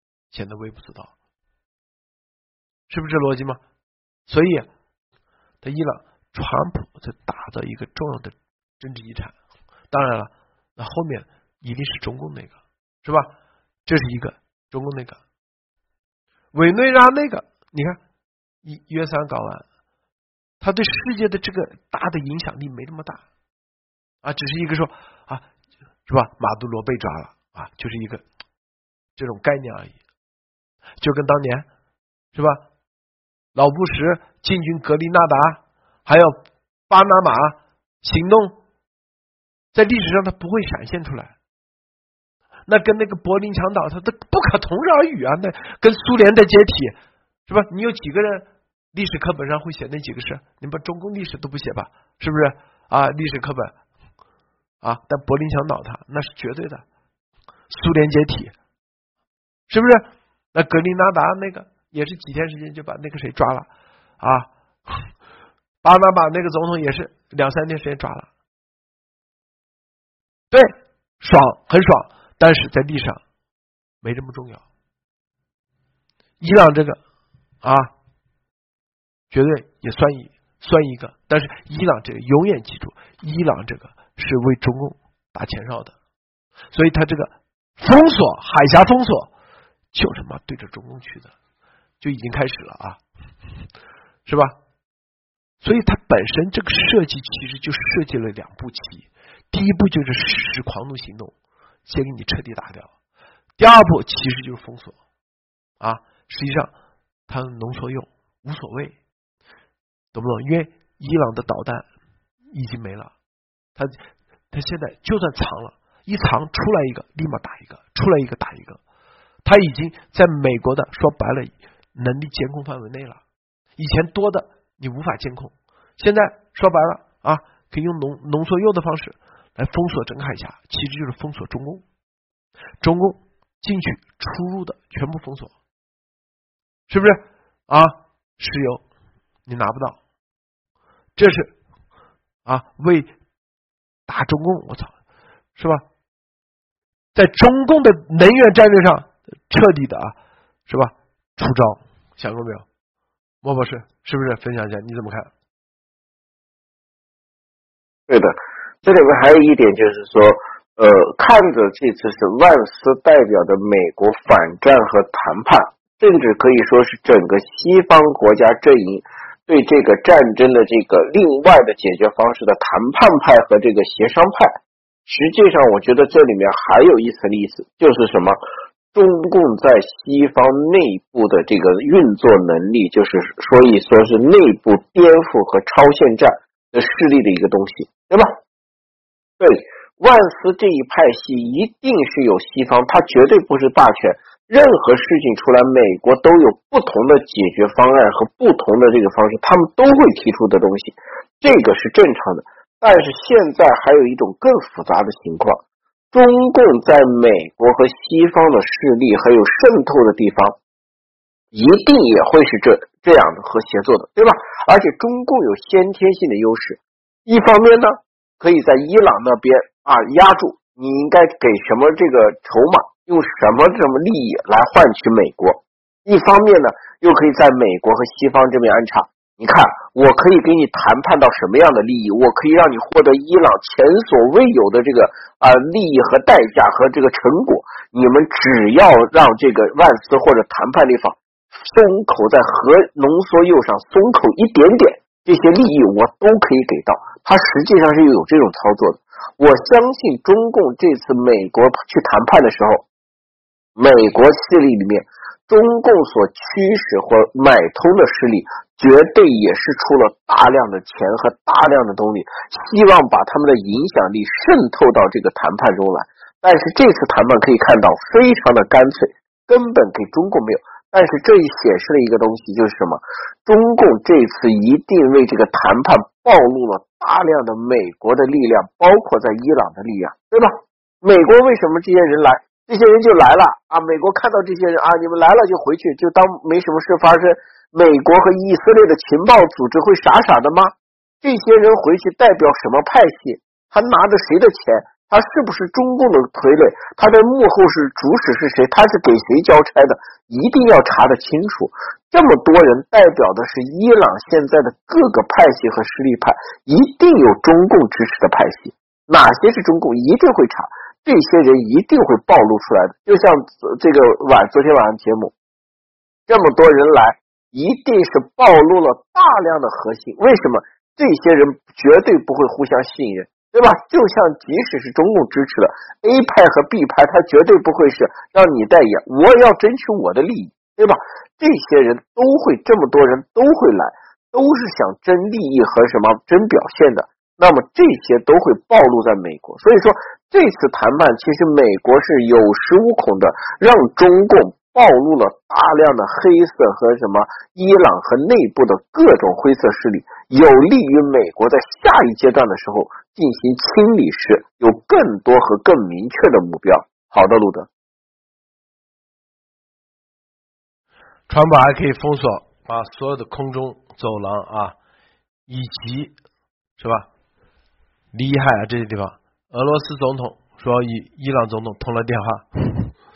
是不是这逻辑吗？所以在伊朗，川普在打造一个重要的政治遗产。当然了，那后面一定是中共那个，是吧？这是一个中共那个委内瑞拉那个，你看约3搞完，他对世界的这个大的影响力没那么大只是一个说是吧？马杜罗被抓了就是一个这种概念而已，就跟当年是吧？老布什进军格林纳达，还有巴拿马行动，在历史上它不会闪现出来，那跟那个柏林墙倒它不可同日而语那跟苏联的解体是吧？你有几个人历史课本上会写那几个事？你把中共历史都不写吧，是不是历史课本但柏林墙倒塌那是绝对的，苏联解体是不是？那格林纳达那个也是几天时间就把那个谁抓了巴拿马那个总统也是2-3天时间抓了，对，爽很爽，但是在历史上没这么重要。伊朗这个啊，绝对也算一个，但是伊朗这个永远记住，伊朗这个是为中共打前哨的，所以他这个封锁海峡封锁就是嘛对着中共去的，就已经开始了啊，是吧？所以它本身这个设计其实就设计了两步棋，第一步就是实施狂怒行动，先给你彻底打掉，第二步其实就是封锁啊，实际上它浓缩铀无所谓，懂不懂？因为伊朗的导弹已经没了，他现在就算藏了，一藏出来一个立马打一个，出来一个打一个，他已经在美国的说白了能力监控范围内了，以前多的你无法监控，现在说白了啊，可以用浓缩铀的方式来封锁整个海峡，其实就是封锁中共进去出入的全部封锁，是不是啊？石油你拿不到，这是啊为打中共，我操，是吧？在中共的能源战略上彻底的啊，是吧？出招，想过没有？莫博士是不是分享一下？你怎么看？ 对的，这里面还有一点就是说，看着这次是万斯代表的美国反战和谈判，甚至可以说是整个西方国家阵营对这个战争的这个另外的解决方式的谈判派和这个协商派，实际上我觉得这里面还有一层意思，就是什么？中共在西方内部的这个运作能力，就是说是内部颠覆和超限战的势力的一个东西，对吧？对，万斯这一派系一定是有西方，它绝对不是霸权，任何事情出来，美国都有不同的解决方案和不同的这个方式，他们都会提出的东西，这个是正常的。但是现在还有一种更复杂的情况，中共在美国和西方的势力还有渗透的地方，一定也会是这样的和协作的，对吧？而且中共有先天性的优势，一方面呢，可以在伊朗那边压住，你应该给什么这个筹码，用什么利益来换取美国；一方面呢，又可以在美国和西方这边安插。你看，我可以给你谈判到什么样的利益？我可以让你获得伊朗前所未有的这个利益和代价和这个成果。你们只要让这个万斯或者谈判地方松口，在核浓缩铀上松口一点点，这些利益我都可以给到。它实际上是有这种操作的。我相信中共这次美国去谈判的时候，美国势力里面中共所驱使或买通的势力绝对也是出了大量的钱和大量的动力，希望把他们的影响力渗透到这个谈判中来。但是这次谈判可以看到非常的干脆，根本给中共没有。但是这显示了一个东西，就是什么？中共这次一定为这个谈判暴露了大量的美国的力量，包括在伊朗的力量，对吧？美国为什么这些人来？这些人就来了美国看到这些人你们来了就回去，就当没什么事发生。美国和以色列的情报组织会傻傻的吗？这些人回去代表什么派系？他拿着谁的钱？他是不是中共的傀儡？他的幕后是主使是谁？他是给谁交差的？一定要查得清楚。这么多人代表的是伊朗现在的各个派系和势力派，一定有中共支持的派系，哪些是中共一定会查，这些人一定会暴露出来的。就像这个昨天晚上节目，这么多人来，一定是暴露了大量的核心。为什么？这些人绝对不会互相信任，对吧？就像即使是中共支持的 A 派和 B 派，他绝对不会是让你代言，我要争取我的利益，对吧？这些人都会，这么多人都会来，都是想争利益和什么争表现的。那么这些都会暴露在美国，所以说这次谈判其实美国是有恃无恐的，让中共暴露了大量的黑色和什么伊朗和内部的各种灰色势力，有利于美国在下一阶段的时候进行清理时有更多和更明确的目标。好的，路德。 川普还可以封锁所有的空中走廊以及是吧里海这些地方。俄罗斯总统说与伊朗总统通了电话，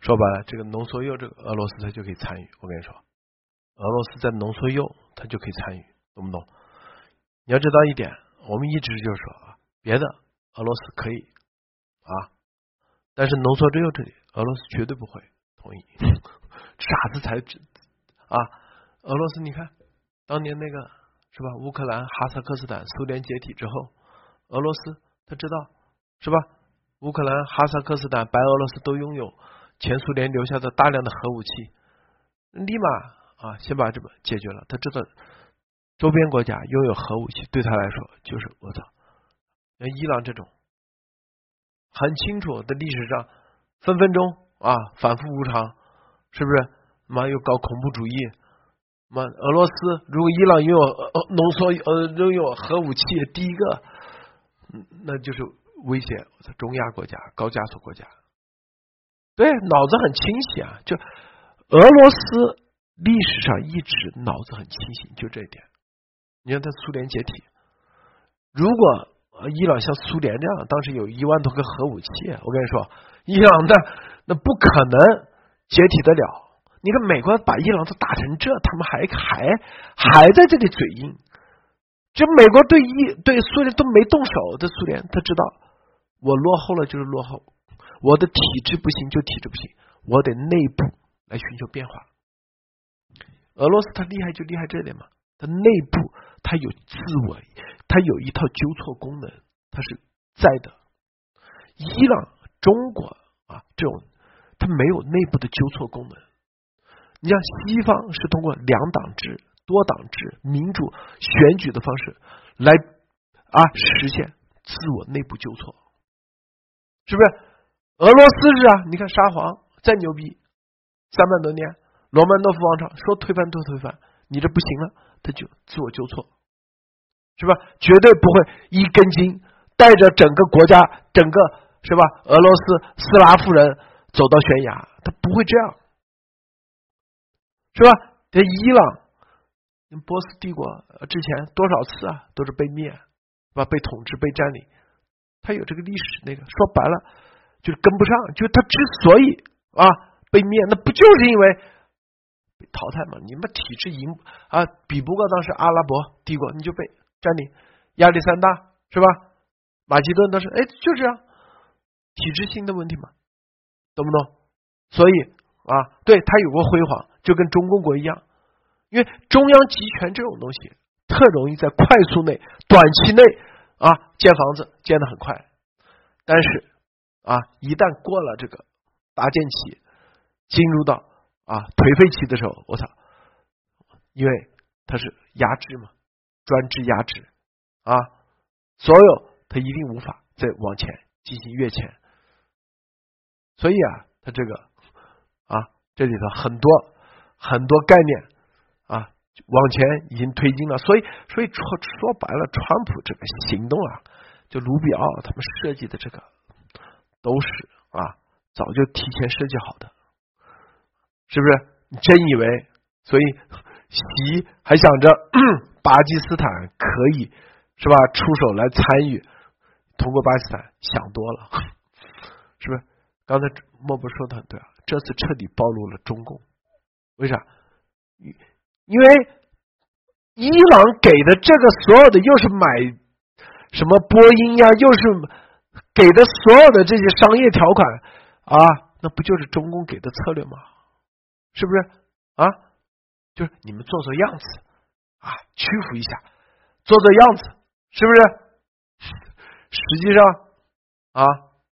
说白了，这个浓缩铀，这个俄罗斯它就可以参与。我跟你说，俄罗斯在浓缩铀，它就可以参与，懂不懂？你要知道一点，我们一直就是说啊，别的俄罗斯可以啊，但是浓缩铀这里，俄罗斯绝对不会同意。傻子才啊！俄罗斯，你看当年那个是吧？乌克兰、哈萨克斯坦，苏联解体之后，俄罗斯他知道是吧？乌克兰、哈萨克斯坦、白俄罗斯都拥有前苏联留下的大量的核武器，立马啊先把这个解决了。他知道周边国家拥有核武器，对他来说就是我操，像伊朗这种很清楚的历史上分分钟啊反复无常，是不是？妈又搞恐怖主义，妈俄罗斯如果伊朗拥有拥有核武器，第一个那就是威胁中亚国家、高加索国家。对，脑子很清晰啊！就俄罗斯历史上一直脑子很清醒，就这一点。你看，他苏联解体，如果伊朗像苏联这样，当时有1万多个核武器，我跟你说，伊朗那不可能解体得了。你看美国把伊朗都打成这，他们还在这里嘴硬。这美国对苏联都没动手的苏联，他知道我落后了就是落后，我的体制不行就体制不行，我得内部来寻求变化。俄罗斯它厉害就厉害这点嘛，它内部它有自我，它有一套纠错功能，它是在的。伊朗、中国啊这种，它没有内部的纠错功能。你像西方是通过2党制、多党制、民主选举的方式来实现自我内部纠错，是不是？俄罗斯是啊，你看沙皇再牛逼，300多年罗曼诺夫王朝说推翻就推翻，你这不行了，他就自我纠错，是吧？绝对不会一根筋带着整个国家、整个是吧？俄罗斯斯拉夫人走到悬崖，他不会这样。是吧？这伊朗、波斯帝国之前多少次啊，都是被灭，是吧？被统治、被占领，他有这个历史。那个说白了，就是跟不上。就他之所以被灭，那不就是因为被淘汰嘛？你们体制比不过当时阿拉伯帝国，你就被占领。亚历山大是吧？马其顿当时就这样，体制性的问题嘛，懂不懂？所以对他有过辉煌。就跟中共国一样，因为中央集权这种东西特容易在快速内、短期内建房子建得很快，但是一旦过了这个搭建期，进入到颓废期的时候，我操，因为它是压制嘛，专制压制所有它一定无法再往前进行跃迁，所以它这个这里头很多概念往前已经推进了，所以说白了，川普这个行动就卢比奥他们设计的这个都是早就提前设计好的，是不是？你真以为？所以习还想着巴基斯坦可以是吧出手来参与，通过巴基斯坦想多了，是不是？刚才莫博说的很对这次彻底暴露了中共。为啥？因为伊朗给的这个所有的又是买什么波音又是给的所有的这些商业条款那不就是中共给的策略吗？是不是就是你们做做样子屈服一下，做做样子，是不是？实际上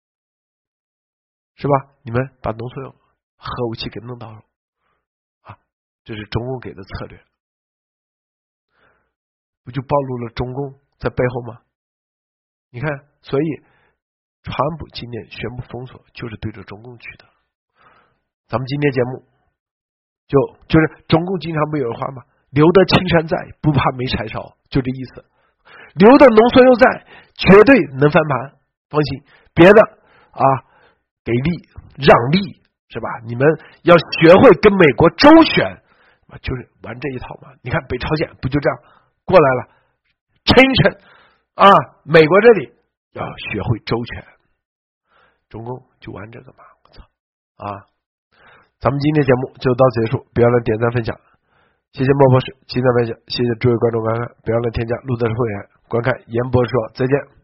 是吧？你们把浓缩铀核武器给弄到了这是中共给的策略，不就暴露了中共在背后吗？你看，所以川普今年宣布封锁，就是对着中共去的。咱们今天节目就是中共经常不有人话吗？留得青山在，不怕没柴烧，就这意思。留的浓缩铀在，绝对能翻盘，放心。别的给力让利是吧？你们要学会跟美国周旋。就是玩这一套嘛，你看北朝鲜不就这样过来了，抻一抻美国这里要学会周全，中共就玩这个嘛，我操咱们今天节目就到此结束，不要忘了点赞分享。谢谢莫博士精彩分享，谢谢诸位观众观看，不要忘了添加路德的会员观看严博士说，再见。